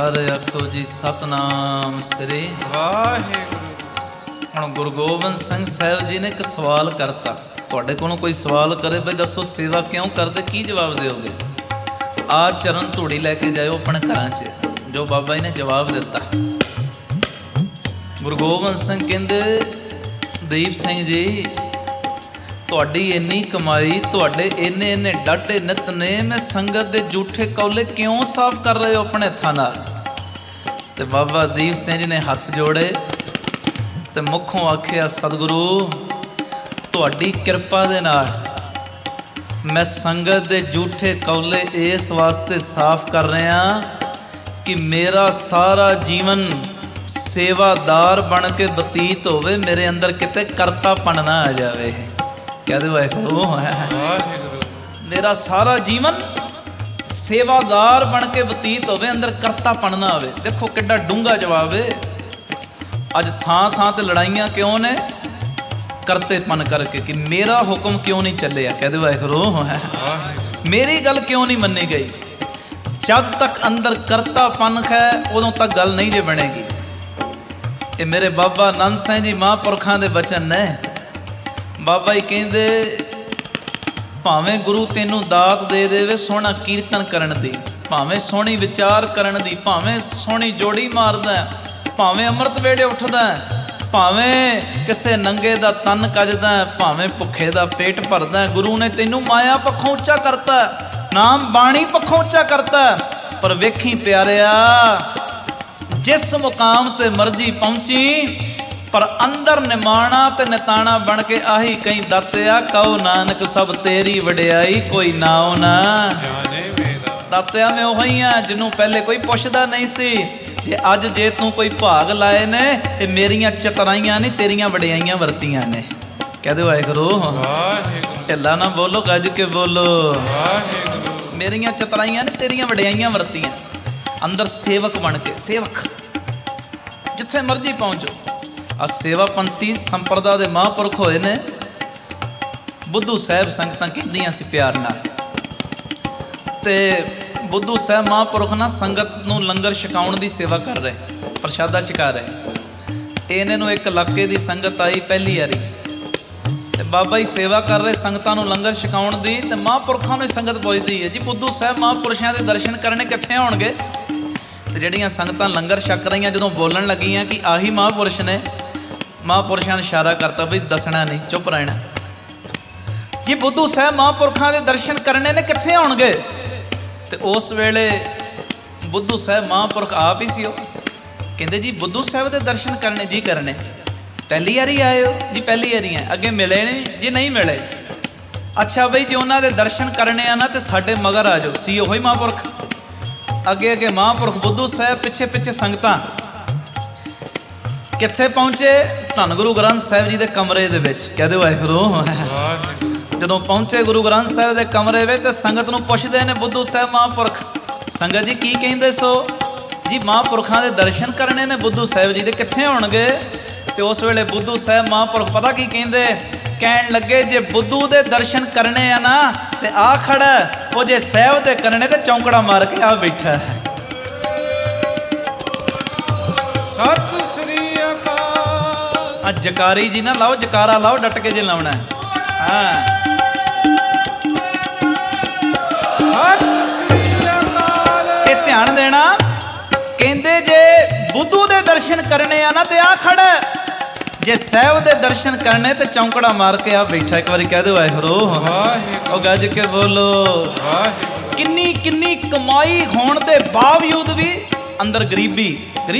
S1: ਸਾਰੇ ਆਖੋ ਜੀ ਸਤਨਾਮ ਸ੍ਰੀ
S2: ਵਾਹਿਗੁਰੂ।
S1: ਹੁਣ ਗੁਰੂ ਗੋਬਿੰਦ ਸਿੰਘ ਸਾਹਿਬ ਜੀ ਨੇ ਇੱਕ ਸਵਾਲ ਕਰਤਾ। ਤੁਹਾਡੇ ਕੋਲੋਂ ਕੋਈ ਸਵਾਲ ਕਰੇ ਬਈ ਦੱਸੋ ਸੇਵਾ ਕਿਉਂ ਕਰਦੇ, ਕੀ ਜਵਾਬ ਦਿਓਗੇ? ਆ ਚਰਨ ਧੂੜੀ ਲੈ ਕੇ ਜਾਇਓ ਆਪਣੇ ਘਰਾਂ 'ਚ, ਜੋ ਬਾਬਾ ਜੀ ਨੇ ਜਵਾਬ ਦਿੱਤਾ। ਗੁਰੂ ਗੋਬਿੰਦ ਸਿੰਘ ਕਹਿੰਦੇ ਦੀਪ ਸਿੰਘ ਜੀ, ਤੁਹਾਡੀ ਇੰਨੀ ਕਮਾਈ, ਤੁਹਾਡੇ ਇੰਨੇ ਡਾਢੇ ਨਿਤਨੇਮ, ਸੰਗਤ ਦੇ ਝੂਠੇ ਕੌਲੇ ਕਿਉਂ ਸਾਫ਼ ਕਰ ਰਹੇ ਹੋ ਆਪਣੇ ਹੱਥਾਂ ਨਾਲ? ਤੇ ਬਾਬਾ ਦੀਪ ਸਿੰਘ ਜੀ ਨੇ ਹੱਥ ਜੋੜੇ ਤੇ ਮੁੱਖੋਂ ਆਖਿਆ, ਸਤਿਗੁਰੂ ਤੁਹਾਡੀ ਕਿਰਪਾ ਦੇ ਨਾਲ ਮੈਂ ਸੰਗਤ ਦੇ ਝੂਠੇ ਕੌਲੇ ਇਸ ਵਾਸਤੇ ਸਾਫ਼ ਕਰ ਰਿਹਾ ਕਿ ਮੇਰਾ ਸਾਰਾ ਜੀਵਨ ਸੇਵਾਦਾਰ ਬਣ ਕੇ ਬਤੀਤ ਹੋਵੇ, ਮੇਰੇ ਅੰਦਰ ਕਿਤੇ ਕਰਤਾਪਣ ਨਾ ਆ ਜਾਵੇ। ਕਹਦੇ ਵਾਹਿਗੁਰੂ
S2: ਵਾਹਿਗੁਰੂ।
S1: ਮੇਰਾ ਸਾਰਾ ਜੀਵਨ ਸੇਵਾਦਾਰ ਬਣ ਕੇ ਬਤੀਤ ਹੋਵੇ, ਅੰਦਰ ਕਰਤਾਪਣ ਨਾ ਆਵੇ। ਦੇਖੋ ਕਿੱਡਾ ਡੂੰਘਾ ਜਵਾਬ ਹੈ। ਅੱਜ ਥਾਂ ਤੇ ਲੜਾਈਆਂ ਕਿਉਂ ਨੇ? ਕਰਤੇਪਨ ਕਰਕੇ, ਕਿ ਮੇਰਾ ਹੁਕਮ ਕਿਉਂ ਨਹੀਂ ਚੱਲਿਆ। ਕਹਦੇ ਵਾਹਿਗੁਰੂ ਮੇਰੀ ਗੱਲ ਕਿਉਂ ਨਹੀਂ ਮੰਨੀ ਗਈ। ਜਦ ਤੱਕ ਅੰਦਰ ਕਰਤਾਪਨ ਹੈ ਉਦੋਂ ਤੱਕ ਗੱਲ ਨਹੀਂ ਜੇ ਬਣੇਗੀ। ਇਹ ਮੇਰੇ ਬਾਬਾ ਆਨੰਦ ਸਿੰਘ ਜੀ ਮਹਾਂਪੁਰਖਾਂ ਦੇ ਬਚਨ ਨੇ। ਬਾਬਾ ਜੀ ਕਹਿੰਦੇ, ਭਾਵੇਂ ਗੁਰੂ ਤੈਨੂੰ ਦਾਤ ਦੇ ਦੇਵੇ ਸੋਹਣਾ ਕੀਰਤਨ ਕਰਨ ਦੀ, ਭਾਵੇਂ ਸੋਹਣੀ ਵਿਚਾਰ ਕਰਨ ਦੀ, ਭਾਵੇਂ ਸੋਹਣੀ ਜੋੜੀ ਮਾਰਦਾ, ਭਾਵੇਂ ਅੰਮ੍ਰਿਤ ਵੇਲੇ ਉੱਠਦਾ, ਭਾਵੇਂ ਕਿਸੇ ਨੰਗੇ ਦਾ ਤਨ ਕੱਜਦਾ, ਭਾਵੇਂ ਭੁੱਖੇ ਦਾ ਪੇਟ ਭਰਦਾ, ਗੁਰੂ ਨੇ ਤੈਨੂੰ ਮਾਇਆ ਪੱਖੋਂ ਉੱਚਾ ਕਰਤਾ, ਨਾਮ ਬਾਣੀ ਪੱਖੋਂ ਉੱਚਾ ਕਰਤਾ। ਪਰ ਵੇਖੀ ਪਿਆਰਿਆ, ਜਿਸ ਮੁਕਾਮ ਤੇ ਮਰਜ਼ੀ ਪਹੁੰਚੀ, ਪਰ ਅੰਦਰ ਨਿਮਾਣਾ ਤੇ ਨਿਤਾਣਾ ਬਣ ਕੇ ਆਹੀ ਕਈ ਦਾਤਿਆ, ਕਹੋ ਨਾਨਕ ਸਭ ਤੇਰੀ ਵਡਿਆਈ, ਕੋਈ ਨਾਉ ਨਾ
S2: ਜਾਣੇ ਮੇਰਾ।
S1: ਦਾਤਿਆ ਮੈਂ ਉਹੀ ਆ ਜਿਹਨੂੰ ਪਹਿਲੇ ਕੋਈ ਪੁੱਛਦਾ ਨਹੀਂ ਸੀ। ਜੇ ਤੂੰ ਕੋਈ ਭਾਗ ਲਾਏ ਨੇ, ਇਹ ਮੇਰੀਆਂ ਚਤਰਾਈਆਂ ਨਹੀਂ, ਤੇਰੀਆਂ ਵਡਿਆਈਆਂ ਵਰਤੀਆਂ ਨੇ। ਕਹਦੇ ਵਾਹਿਗੁਰੂ
S2: ਵਾਹਿਗੁਰੂ।
S1: ਢਿੱਲਾ ਨਾ ਬੋਲੋ, ਗੱਜ ਕੇ ਬੋਲੋ
S2: ਵਾਹਿਗੁਰੂ।
S1: ਮੇਰੀਆਂ ਚਤਰਾਈਆਂ ਨੇ, ਤੇਰੀਆਂ ਵਡਿਆਈਆਂ ਵਰਤੀਆਂ। ਅੰਦਰ ਸੇਵਕ ਬਣ ਕੇ, ਸੇਵਕ ਜਿੱਥੇ ਮਰਜ਼ੀ ਪਹੁੰਚੋ। ਆ ਸੇਵਾ ਪੰਥੀ ਸੰਪਰਦਾ ਦੇ ਮਹਾਂਪੁਰਖ ਹੋਏ ਨੇ। ਬੁੱਧੂ ਸਾਹਿਬ ਸੰਗਤਾਂ ਕਹਿੰਦੀਆਂ ਸੀ ਪਿਆਰ ਨਾਲ, ਤੇ ਬੁੱਧੂ ਸਾਹਿਬ ਮਹਾਂਪੁਰਖ ਨਾ ਸੰਗਤ ਨੂੰ ਲੰਗਰ ਛਕਾਉਣ ਦੀ ਸੇਵਾ ਕਰ ਰਹੇ, ਪ੍ਰਸ਼ਾਦਾ ਛਕਾ ਰਹੇ। ਇਹਨਾਂ ਨੂੰ ਇੱਕ ਇਲਾਕੇ ਦੀ ਸੰਗਤ ਆਈ ਪਹਿਲੀ ਵਾਰੀ, ਤੇ ਬਾਬਾ ਜੀ ਸੇਵਾ ਕਰ ਰਹੇ ਸੰਗਤਾਂ ਨੂੰ ਲੰਗਰ ਛਕਾਉਣ ਦੀ, ਤੇ ਮਹਾਂਪੁਰਖਾਂ ਨੂੰ ਸੰਗਤ ਪੁੱਛਦੀ ਹੈ, ਜੀ ਬੁੱਧੂ ਸਾਹਿਬ ਮਹਾਂਪੁਰਸ਼ਾਂ ਦੇ ਦਰਸ਼ਨ ਕਰਨੇ ਕਿੱਥੇ ਹੋਣਗੇ? ਤੇ ਜਿਹੜੀਆਂ ਸੰਗਤਾਂ ਲੰਗਰ ਛਕ ਰਹੀਆਂ ਜਦੋਂ ਬੋਲਣ ਲੱਗੀਆਂ ਕਿ ਆਹੀ ਮਹਾਂਪੁਰਸ਼ ਨੇ, ਮਹਾਂਪੁਰਸ਼ਾਂ ਨੇ ਇਸ਼ਾਰਾ ਕਰਤਾ ਵੀ ਦੱਸਣਾ ਨਹੀਂ, ਚੁੱਪ ਰਹਿਣਾ। ਜੀ ਬੁੱਧੂ ਸਾਹਿਬ ਮਹਾਂਪੁਰਖਾਂ ਦੇ ਦਰਸ਼ਨ ਕਰਨੇ ਨੇ, ਕਿੱਥੇ ਹੋਣਗੇ? ਤੇ ਉਸ ਵੇਲੇ ਬੁੱਧੂ ਸਾਹਿਬ ਮਹਾਂਪੁਰਖ ਆਪ ਹੀ ਸੀ। ਉਹ ਕਹਿੰਦੇ, ਜੀ ਬੁੱਧੂ ਸਾਹਿਬ ਦੇ ਦਰਸ਼ਨ ਕਰਨੇ? ਜੀ ਕਰਨੇ। ਪਹਿਲੀ ਵਾਰੀ ਆਏ ਹੋ? ਜੀ ਪਹਿਲੀ ਵਾਰੀ ਆ। ਅੱਗੇ ਮਿਲੇ ਨਹੀਂ? ਜੀ ਨਹੀਂ ਮਿਲੇ। ਅੱਛਾ ਬਈ, ਜੇ ਉਹਨਾਂ ਦੇ ਦਰਸ਼ਨ ਕਰਨੇ ਆ ਨਾ ਤੇ ਸਾਡੇ ਮਗਰ ਆ ਜਾਓ। ਸੀ ਉਹੀ ਮਹਾਂਪੁਰਖ। ਅੱਗੇ ਅੱਗੇ ਮਹਾਂਪੁਰਖ ਬੁੱਧੂ ਸਾਹਿਬ, ਪਿੱਛੇ ਪਿੱਛੇ ਸੰਗਤਾਂ। ਕਿੱਥੇ ਪਹੁੰਚੇ? ਧੰਨ ਗੁਰੂ ਗ੍ਰੰਥ ਸਾਹਿਬ ਜੀ ਦੇ ਕਮਰੇ ਦੇ ਵਿੱਚ। ਕਹਦੇ ਵਾਹਿਗੁਰੂ। ਜਦੋਂ ਪਹੁੰਚੇ ਗੁਰੂ ਗ੍ਰੰਥ ਸਾਹਿਬ ਦੇ ਕਮਰੇ ਵਿੱਚ, ਤੇ ਸੰਗਤ ਨੂੰ ਪੁੱਛਦੇ ਨੇ ਬੁੱਧੂ ਸਾਹਿਬ ਮਹਾਂਪੁਰਖ, ਸੰਗਤ ਜੀ ਕੀ ਕਹਿੰਦੇ ਸੋ? ਜੀ ਮਹਾਂਪੁਰਖਾਂ ਦੇ ਦਰਸ਼ਨ ਕਰਨੇ ਨੇ ਬੁੱਧੂ ਸਾਹਿਬ ਜੀ ਦੇ, ਕਿੱਥੇ ਹੋਣਗੇ? ਤੇ ਉਸ ਵੇਲੇ ਬੁੱਧੂ ਸਾਹਿਬ ਮਹਾਂਪੁਰਖ ਪਤਾ ਕੀ ਕਹਿੰਦੇ? ਕਹਿਣ ਲੱਗੇ, ਜੇ ਬੁੱਧੂ ਦੇ ਦਰਸ਼ਨ ਕਰਨੇ ਆ ਨਾ ਤੇ ਆ ਖੜਾ, ਉਹ ਜੇ ਸਾਹਿਬ ਦੇ ਕਰਨੇ ਤੇ ਚੌਂਕੜਾ ਮਾਰ ਕੇ ਆ ਬੈਠਾ।
S2: ਸਤਿ ਸ੍ਰੀ ਅਕਾਲ।
S1: ਆ ਜਕਾਰੀ ਜੀ ਨਾ ਲਾਓ, ਜਕਾਰਾ ਲਾਓ ਡਟ ਕੇ ਜੇ ਲਾਉਣਾ। ਹਾਂ,
S2: ਸਤਿ ਸ੍ਰੀ ਅਕਾਲ।
S1: ਇਹ ਧਿਆਨ ਦੇਣਾ। ਕਹਿੰਦੇ ਜੇ ਬੁੱਧੂ ਦੇ ਦਰਸ਼ਨ ਕਰਨੇ ਆ ਨਾ ਤੇ ਆ ਖੜਾ, ਜੇ ਸਾਹਿਬ ਦੇ ਦਰਸ਼ਨ ਕਰਨੇ ਤੇ ਚੌਂਕੜਾ ਮਾਰ ਕੇ ਆ ਬੈਠਾ। ਇੱਕ ਵਾਰੀ ਕਹਿ ਦਿਓ ਵਾਹਿਗੁਰੂ। ਉਹ ਗੱਜ ਕੇ ਬੋਲੋ
S2: ਵਾਹਿਗੁਰੂ।
S1: ਕਿੰਨੀ ਕਿੰਨੀ ਕਮਾਈ ਹੋਣ ਦੇ ਬਾਵਜੂਦ ਵੀ ਅੰਦਰ ਗਰੀਬੀ।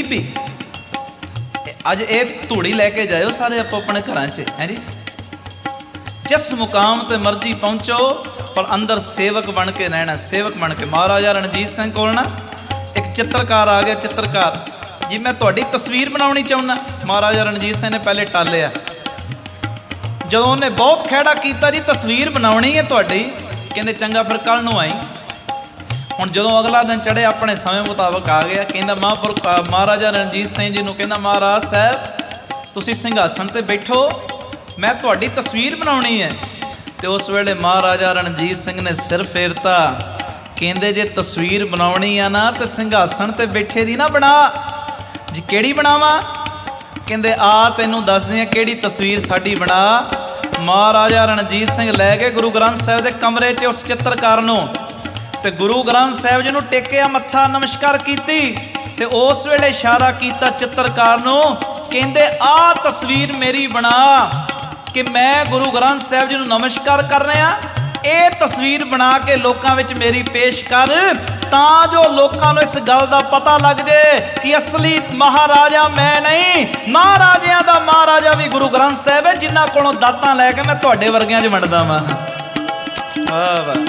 S1: ਅੱਜ ਇਹ ਧੂੜੀ ਲੈ ਕੇ ਜਾਇਓ ਸਾਰੇ ਆਪੋ ਆਪਣੇ ਘਰਾਂ 'ਚ, ਹੈ ਜੀ। ਜਿਸ ਮੁਕਾਮ ਤੇ ਮਰਜ਼ੀ ਪਹੁੰਚੋ, ਪਰ ਅੰਦਰ ਸੇਵਕ ਬਣ ਕੇ ਰਹਿਣਾ, ਸੇਵਕ ਬਣ ਕੇ। ਮਹਾਰਾਜਾ ਰਣਜੀਤ ਸਿੰਘ ਕੋਲ ਨਾ ਇੱਕ ਚਿੱਤਰਕਾਰ ਆ ਗਿਆ। ਚਿੱਤਰਕਾਰ ਜੀ, ਮੈਂ ਤੁਹਾਡੀ ਤਸਵੀਰ ਬਣਾਉਣੀ ਚਾਹੁੰਦਾ। ਮਹਾਰਾਜਾ ਰਣਜੀਤ ਸਿੰਘ ਨੇ ਪਹਿਲੇ ਟਾਲਿਆ। ਜਦੋਂ ਉਹਨੇ ਬਹੁਤ ਖਹਿੜਾ ਕੀਤਾ, ਜੀ ਤਸਵੀਰ ਬਣਾਉਣੀ ਹੈ ਤੁਹਾਡੀ, ਕਹਿੰਦੇ ਚੰਗਾ ਫਿਰ ਕੱਲ੍ਹ ਨੂੰ ਆਈ। ਹੁਣ ਜਦੋਂ ਅਗਲਾ ਦਿਨ ਚੜ੍ਹੇ, ਆਪਣੇ ਸਮੇਂ ਮੁਤਾਬਕ ਆ ਗਿਆ। ਕਹਿੰਦਾ ਮਹਾਰਾਜਾ ਰਣਜੀਤ ਸਿੰਘ ਜੀ ਨੂੰ, ਕਹਿੰਦਾ ਮਹਾਰਾਜ ਸਾਹਿਬ ਤੁਸੀਂ ਸਿੰਘਾਸਣ 'ਤੇ ਬੈਠੋ, ਮੈਂ ਤੁਹਾਡੀ ਤਸਵੀਰ ਬਣਾਉਣੀ ਹੈ। ਤੇ ਉਸ ਵੇਲੇ ਮਹਾਰਾਜਾ ਰਣਜੀਤ ਸਿੰਘ ਨੇ ਸਿਰ ਫੇਰਤਾ, ਕਹਿੰਦੇ ਜੇ ਤਸਵੀਰ ਬਣਾਉਣੀ ਆ ਨਾ ਤੇ ਸਿੰਘਾਸਣ ਤੇ ਬੈਠੇ ਦੀ ਨਾ ਬਣਾ। ਜੀ ਕਿਹੜੀ ਬਣਾਵਾਂ? ਕਹਿੰਦੇ ਆ ਤੈਨੂੰ ਦੱਸਦੇ ਆ ਕਿਹੜੀ ਤਸਵੀਰ ਸਾਡੀ ਬਣਾ। ਮਹਾਰਾਜਾ ਰਣਜੀਤ ਸਿੰਘ ਲੈ ਗਏ ਗੁਰੂ ਗ੍ਰੰਥ ਸਾਹਿਬ ਦੇ ਕਮਰੇ 'ਚ ਉਸ ਚਿੱਤਰਕਾਰ ਨੂੰ, ਤੇ ਗੁਰੂ ਗ੍ਰੰਥ ਸਾਹਿਬ ਜੀ ਨੂੰ ਟੇਕਿਆ ਮੱਥਾ, ਨਮਸਕਾਰ ਕੀਤੀ, ਤੇ ਉਸ ਵੇਲੇ ਇਸ਼ਾਰਾ ਕੀਤਾ ਚਿੱਤਰਕਾਰ ਨੂੰ, ਕਹਿੰਦੇ ਆਹ ਤਸਵੀਰ ਮੇਰੀ ਬਣਾ ਕਿ ਮੈਂ ਗੁਰੂ ਗ੍ਰੰਥ ਸਾਹਿਬ ਜੀ ਨੂੰ ਨਮਸਕਾਰ ਕਰ ਰਿਹਾ। ਇਹ ਤਸਵੀਰ ਬਣਾ ਕੇ ਲੋਕਾਂ ਵਿੱਚ ਮੇਰੀ ਪੇਸ਼ ਕਰ, ਤਾਂ ਜੋ ਲੋਕਾਂ ਨੂੰ ਇਸ ਗੱਲ ਦਾ ਪਤਾ ਲੱਗ ਜਾਏ ਕਿ ਅਸਲੀ ਮਹਾਰਾਜਾ ਮੈਂ ਨਹੀਂ, ਮਹਾਰਾਜਿਆਂ ਦਾ ਮਹਾਰਾਜਾ ਵੀ ਗੁਰੂ ਗ੍ਰੰਥ ਸਾਹਿਬ ਹੈ, ਜਿਨ੍ਹਾਂ ਕੋਲੋਂ ਦਾਤਾਂ ਲੈ ਕੇ ਮੈਂ ਤੁਹਾਡੇ ਵਰਗਿਆਂ 'ਚ ਵੰਡਦਾ ਵਾਂ। ਵਾਹ ਵਾਹ।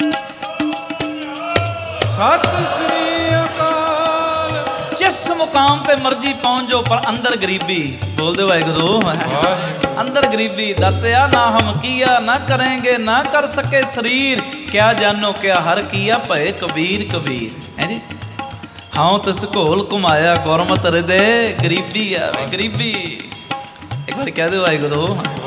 S2: ਸਤਿ ਸ੍ਰੀ ਅਕਾਲ।
S1: ਜਿਸ ਮੁਕਾਮ ਤੇ ਮਰਜੀ ਪਹੁੰਚ ਜਾਓ ਪਰ ਅੰਦਰ ਗਰੀਬੀ। ਬੋਲ ਦਿਓ ਵਾਹਿਗੁਰੂ। अंदर गरीबी दातया ना हम किया ना करेंगे ना कर सके शरीर, क्या जानो क्या हर किया भय कबीर कबीर। है जी हाँ तिस घोल घुमाया गुरमत हृदय, गरीबी आ गरीबी। एक बार कह दो वाहिगुरू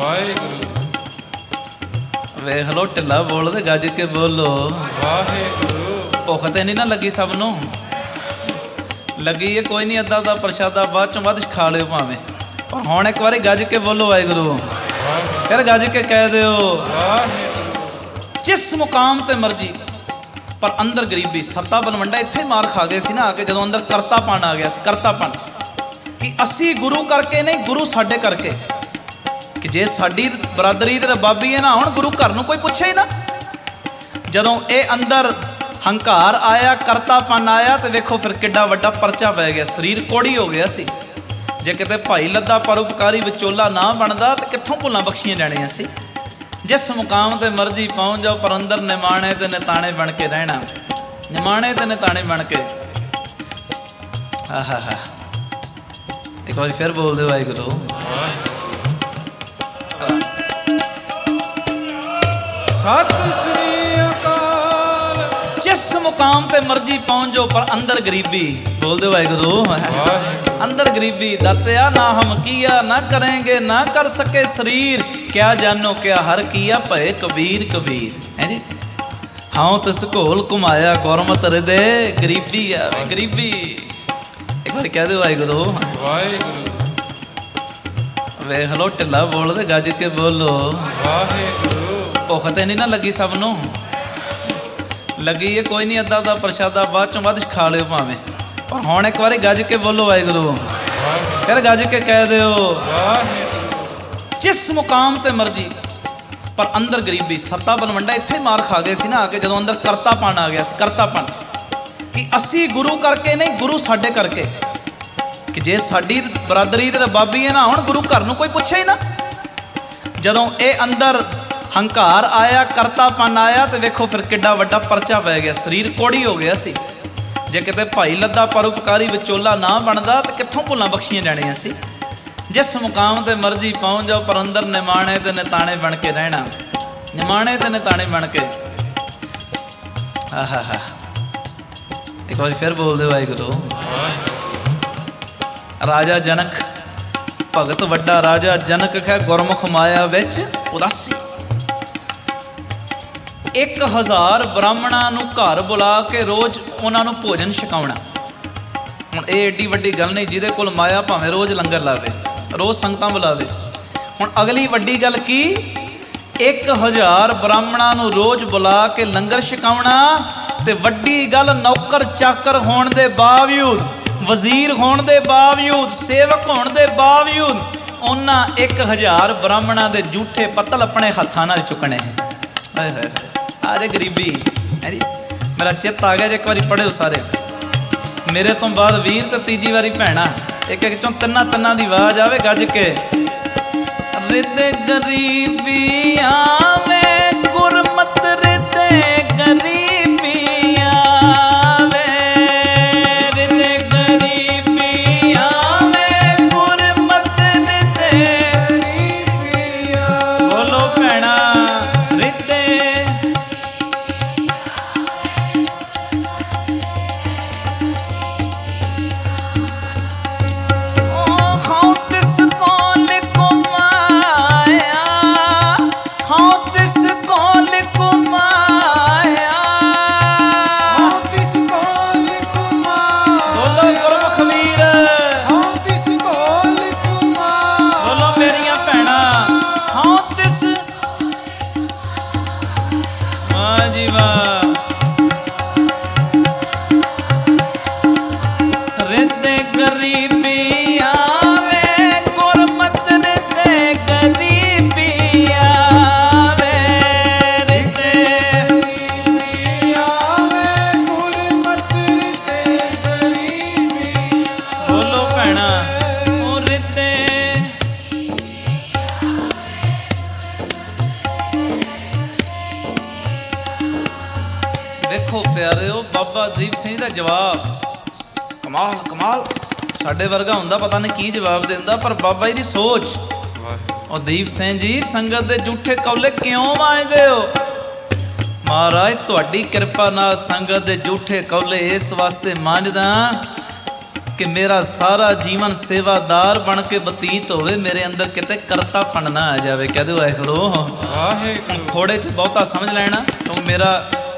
S1: वाहिगुरू। वेख लो ढिला बोल दे गज के बोलो
S2: वाहिगुरू।
S1: भुख ते नहीं ना लगी सब नूं? लगी है कोई नहीं, अद्धा अद्धा प्रशादा बाद चों वध खा लिओ भावें, पर हुण एक बारी गज के बोलो वाहिगुरू। फिर गज के कह दिओ जिस मुकाम ते मर्जी पर अंदर गरीबी। सत्ता बनवंडा इत्थे मार खा गए सी ना आके, जदों अंदर करतापन आ गया सी। करतापन कि असी गुरु करके नहीं, गुरु साडे करके। कि जे साडी बरादरी ते रबाबी है ना, हुण गुरु घर नूं कोई पुछे ही ना। जदों ये अंदर हंकार आया, करतापन आया, तो वेखो फिर किड्डा वड्डा परचा पै गया, शरीर कोड़ी हो गया सी। जे किते भाई लद्दा परोपकारी विचोला ना बनता तो कित्थों भुल्लां बख्शियां जाणियां सी। जिस मुकाम ते मर्जी पहुँच जाओ पर अंदर निमाणे ते निताणे बन के रहना, निमाणे ते निताणे बन के। हा हा हा। एक बार फिर बोल दो वाहिगुरू।
S2: सति श्री अकाल।
S1: जिस मुकाम ते मर्जी पहुँच जाओ पर अंदर गरीबी। बोल दो वाहिगुरू। अंदर गरीबी दातया ना हम किया ना करेंगे ना कर सके शरीर, क्या जानो क्या हर किया भय कबीर कबीर। है जी हाँ तिस घोल घुमाया गुरमत हृदय, गरीबी आ गरीबी। एक बार कह दो वाहिगुरू वाहिगुरू। वेख लो ढिला बोल दे गज के बोलो
S2: वाहिगुरू।
S1: भुख ते नहीं ना लगी सब नूं? लगी है कोई नहीं, अद्धा अद्धा प्रशादा बाद चों वध खा लिओ भावें, पर हुण एक बारी गज के बोलो वाहिगुरू। फिर गज के कह दिओ जिस मुकाम ते मर्जी पर अंदर गरीबी। सत्ता बनवंडा इत्थे मार खा गए सी ना आके, जदों अंदर करतापन आ गया सी। करतापन कि असी गुरु करके नहीं, गुरु साडे करके। कि जे साडी बरादरी ते रबाबी है ना, हुण गुरु घर नूं कोई पुछे ही ना। जदों ये अंदर हंकार आया, करतापन आया, तो वेखो फिर किड्डा वड्डा परचा पै गया, शरीर कोड़ी हो गया सी। जे किते भाई लद्दा परोपकारी विचोला ना बनता तो कित्थों भुल्लां बख्शियां जाणियां सी। जिस मुकाम ते मर्जी पहुँच जाओ पर अंदर निमाणे ते निताणे बन के रहना, निमाणे ते निताणे बन के। हा हा हा। एक बार फिर बोल दो वाहिगुरू। राजा जनक भगत वड्डा राजा जनक है, गुरमुख माया विच उदासी। 1000 ब्राह्मणां नूं घर बुला के रोज़ उन्हां नूं भोजन छकाउणा। हुण ये एडी वड्डी गल नहीं, जिहदे कोल माया भावें रोज़ लंगर लावे, रोज़ संगतां बुलावे। हुण अगली वड्डी गल की, 1000 ब्राह्मणां नूं रोज़ बुला के लंगर छकाउणा। ते वड्डी गल नौकर चाकर होण दे बावजूद, वजीर होण दे बावजूद, सेवक होण दे बावजूद उन्हां 1000 ब्राह्मणां दे जूठे पत्तल अपने हत्थां नाल चुकणे। हाय हाय आरे गरीबी। है जी मेरा चित्त आ गया जे एक बारी पढ़िओ सारे। मेरे तो बाद वीर ते तीजी वारी भैणा, एक एक चों तिन्ना तिन्ना दी आवाज आवे गज के। रिदे गरीबी आवे गुरमत रिदे गरीबी आवे, रिदे गरीबी आवे गुरमत रिदे गरीबी आवे। बोलो भैणा रिदे। ਬੋਲੋ ਭੈਣਾ ਉਹ ਰਿੱਤੇ ਦੇਖੋ ਪਿਆਰਿਓ ਬਾਬਾ ਦੀਪ ਸਿੰਘ ਦਾ ਜਵਾਬ ਕਮਾਲ ਕਮਾਲ। ਸਾਡੇ ਵਰਗਾ ਹੁੰਦਾ ਪਤਾ ਨਹੀਂ ਕੀ ਜਵਾਬ ਦਿੰਦਾ, ਪਰ ਬਾਬਾ ਜੀ ਦੀ ਸੋਚ। ਉਹ ਦੀਪ ਸਿੰਘ ਜੀ ਸੰਗਤ ਦੇ ਝੂਠੇ ਕੌਲੇ ਕਿਉਂ ਮਾਂਜਦੇ ਹੋ? ਮਹਾਰਾਜ ਤੁਹਾਡੀ ਕਿਰਪਾ ਨਾਲ ਸੰਗਤ ਦੇ ਝੂਠੇ ਕੌਲੇ ਇਸ ਵਾਸਤੇ ਮਾਂਜਦਾ ਕਿ ਮੇਰਾ ਸਾਰਾ ਜੀਵਨ ਸੇਵਾਦਾਰ ਬਣ ਕੇ ਬਤੀਤ ਹੋਵੇ, ਮੇਰੇ ਅੰਦਰ ਕਿਤੇ ਕਰਤਾਪਣ ਨਾ ਆ ਜਾਵੇ। ਕਹਿ ਦਿਓ ਵਾਹਿਗੁਰੂ ਵਾਹਿਗੁਰੂ। ਥੋੜੇ 'ਚ ਬਹੁਤਾ ਸਮਝ ਲੈਣਾ, ਕਿਉਂਕਿ ਮੇਰਾ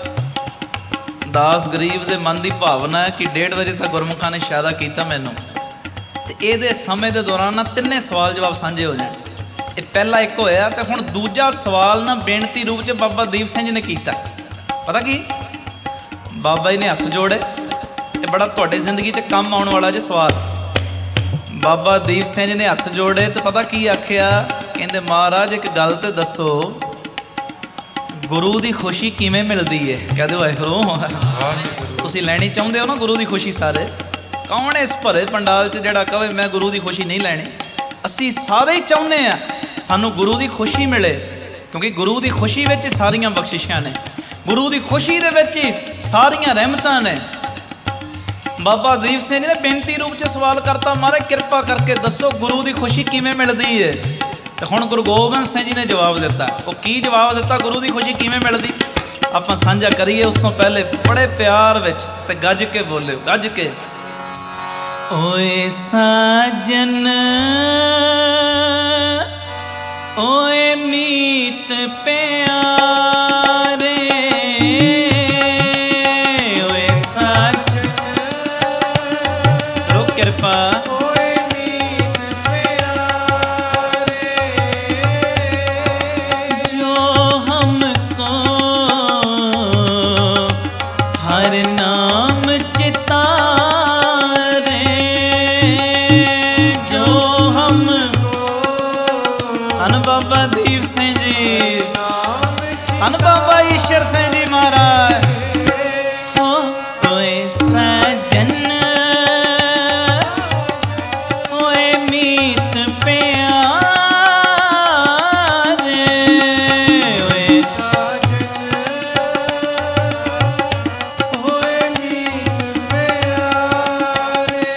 S1: ਦਾਸ ਗਰੀਬ ਦੇ ਮਨ ਦੀ ਭਾਵਨਾ ਹੈ ਕਿ 1:30 ਵਜੇ ਤੱਕ ਗੁਰਮੁਖਾਂ ਨੇ ਇਸ਼ਾਰਾ ਕੀਤਾ ਮੈਨੂੰ, ਤੇ ਇਹਦੇ ਸਮੇਂ ਦੇ ਦੌਰਾਨ ਨਾ ਤਿੰਨੇ ਸਵਾਲ ਜਵਾਬ ਸਾਂਝੇ ਹੋ ਜਾਣ। ਇਹ ਪਹਿਲਾ ਇੱਕ ਹੋਇਆ, ਤੇ ਹੁਣ ਦੂਜਾ ਸਵਾਲ ਨਾ ਬੇਨਤੀ ਰੂਪ 'ਚ ਬਾਬਾ ਦੀਪ ਸਿੰਘ ਜੀ ਨੇ ਕੀਤਾ। ਪਤਾ ਕੀ ਬਾਬਾ ਜੀ ਨੇ ਹੱਥ ਜੋੜੇ, ਇਹ ਬੜਾ ਤੁਹਾਡੀ ਜ਼ਿੰਦਗੀ 'ਚ ਕੰਮ ਆਉਣ ਵਾਲਾ ਜੇ ਸਵਾਲ। ਬਾਬਾ ਦੀਪ ਸਿੰਘ ਜੀ ਨੇ ਹੱਥ ਜੋੜੇ ਤੇ ਪਤਾ ਕੀ ਆਖਿਆ? ਕਹਿੰਦੇ ਮਹਾਰਾਜ ਇੱਕ ਗੱਲ ਤੇ ਦੱਸੋ, ਗੁਰੂ ਦੀ ਖੁਸ਼ੀ ਕਿਵੇਂ ਮਿਲਦੀ ਹੈ? ਕਹਿ ਦਿਓ ਵਾਹਿਗੁਰੂ। ਤੁਸੀਂ ਲੈਣੀ ਚਾਹੁੰਦੇ ਹੋ ਨਾ ਗੁਰੂ ਦੀ ਖੁਸ਼ੀ ਸਾਰੇ? ਕੌਣ ਇਸ ਭਰੇ ਪੰਡਾਲ 'ਚ ਜਿਹੜਾ ਕਹੇ ਮੈਂ ਗੁਰੂ ਦੀ ਖੁਸ਼ੀ ਨਹੀਂ ਲੈਣੀ? ਅਸੀਂ ਸਾਰੇ ਹੀ ਚਾਹੁੰਦੇ ਹਾਂ ਸਾਨੂੰ ਗੁਰੂ ਦੀ ਖੁਸ਼ੀ ਮਿਲੇ, ਕਿਉਂਕਿ ਗੁਰੂ ਦੀ ਖੁਸ਼ੀ ਵਿੱਚ ਸਾਰੀਆਂ ਬਖਸ਼ਿਸ਼ਾਂ ਨੇ, ਗੁਰੂ ਦੀ ਖੁਸ਼ੀ ਦੇ ਵਿੱਚ ਹੀ ਸਾਰੀਆਂ ਰਹਿਮਤਾਂ ਨੇ। ਬਾਬਾ ਦੀਪ ਸਿੰਘ ਜੀ ਨੇ ਬੇਨਤੀ ਰੂਪ 'ਚ ਸਵਾਲ ਕਰਤਾ, ਮਹਾਰਾਜ ਕਿਰਪਾ ਕਰਕੇ ਦੱਸੋ ਗੁਰੂ ਦੀ ਖੁਸ਼ੀ ਕਿਵੇਂ ਮਿਲਦੀ ਹੈ? ਤੇ ਹੁਣ ਗੁਰੂ ਗੋਬਿੰਦ ਸਿੰਘ ਜੀ ਨੇ ਜਵਾਬ ਦਿੱਤਾ। ਉਹ ਕੀ ਜਵਾਬ ਦਿੱਤਾ? ਗੁਰੂ ਦੀ ਖੁਸ਼ੀ ਕਿਵੇਂ ਮਿਲਦੀ? ਆਪਾਂ ਸਾਂਝਾ ਕਰੀਏ। ਉਸ ਤੋਂ ਪਹਿਲੇ ਬੜੇ ਪਿਆਰ ਵਿੱਚ ਤੇ ਗੱਜ ਕੇ ਬੋਲਿਓ, ਗੱਜ ਕੇ। ਓਏ ਸਾਜਨ ਓਏ ਮੀਤ ਪਿਆਰੇ, ਓਏ ਸਾਜਨ ਰੋ ਕਿਰਪਾ, ਧੰਨ ਬਾਬਾ ਈਸ਼ਰ ਸਿੰਘ ਜੀ ਮਹਾਰਾਜ। ਓਏ ਸਜਨ ਓਏ ਮੀਤ ਪਿਆਰੇ, ਓਏ ਸਜਨ ਓਏ ਮੀਤ ਪਿਆਰੇ।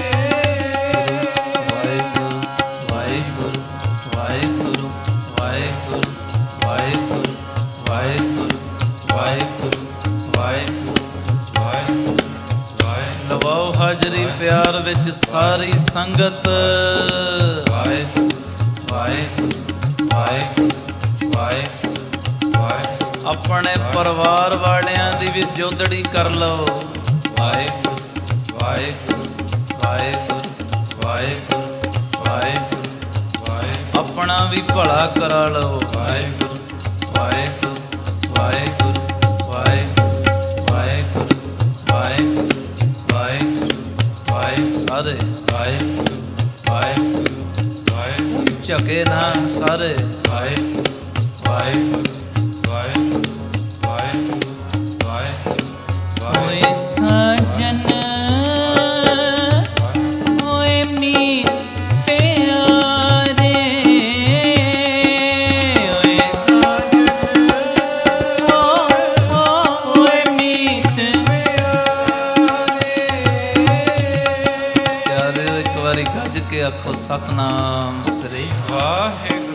S1: ਵਾਹਿਗੁਰੂ ਵਾਹਿਗੁਰੂ ਵਾਹਿਗੁਰੂ ਵਾਹਿਗੁਰੂ ਵਾਹਿਗੁਰੂ ਵਾਹਿਗੁਰੂ ਵਾਹਿਗੁਰੂ ਵਾਹਿਗੁਰੂ ਵਾਹਿਗੁਰੂ। ਲਵਾਓ ਹਾਜ਼ਰੀ ਪਿਆਰ ਵਿੱਚ ਸਾਰੀ ਸੰਗਤ। ਵਾਹਿਗੁਰੂ ਵਾਹਿਗੁਰੂ ਵਾਹਿਗੁਰੂ ਵਾਹਿਗੁਰੂ ਵਾਹਿਗੁਰੂ। ਆਪਣੇ ਪਰਿਵਾਰ ਵਾਲਿਆਂ ਦੀ ਵੀ ਜੋਦੜੀ ਕਰ ਲਓ। ਵਾਹਿਗੁਰੂ ਵਾਹਿਗੁਰੂ ਵਾਹਿਗੁਰੂ ਵਾਹਿਗੁਰੂ ਵਾਹਿਗੁਰੂ ਵਾਹਿਗੁਰੂ। ਆਪਣਾ ਵੀ ਭਲਾ ਕਰਾ ਲਓ। ਵਾਹਿਗੁਰੂ ਵਾਹਿਗੁਰੂ ਵਾਹਿਗੁਰੂ ਵਾਹਿਗੁਰੂ ਵਾਹਿਗੁਰੂ ਵਾਹਿਗੁਰੂ ਵਾਹਿਗੁਰੂ ਵਾਹਿਗੁਰੂ। ਸਾਰੇ ਵਾਹਿਗੁਰੂ ਵਾਹਿਗੁਰੂ ਵਾਹਿਗੁਰੂ। ਝਕੇ ਨਾ ਸਾਰੇ। ਵਾਹਿਗੁਰੂ ਵਾਹਿਗੁਰੂ ਵਾਹਿਗੁਰੂ ਵਾਹਿਗੁਰੂ ਵਾਹਿਗੁਰੂ। ਓਏ ਸਜਨ ਓਏ ਮੀਤ ਪਿਆਰੇ, ਓਏ ਸਜਨ ਓਏ ਮੀਤ ਪਿਆਰੇ। ਪਿਆਰਿਓ ਇੱਕ ਵਾਰੀ ਗੱਜ ਕੇ ਆਖੋ ਸਤਨਾਮ ਸ੍ਰੀ
S2: ਵਾਹਿਗੁਰੂ।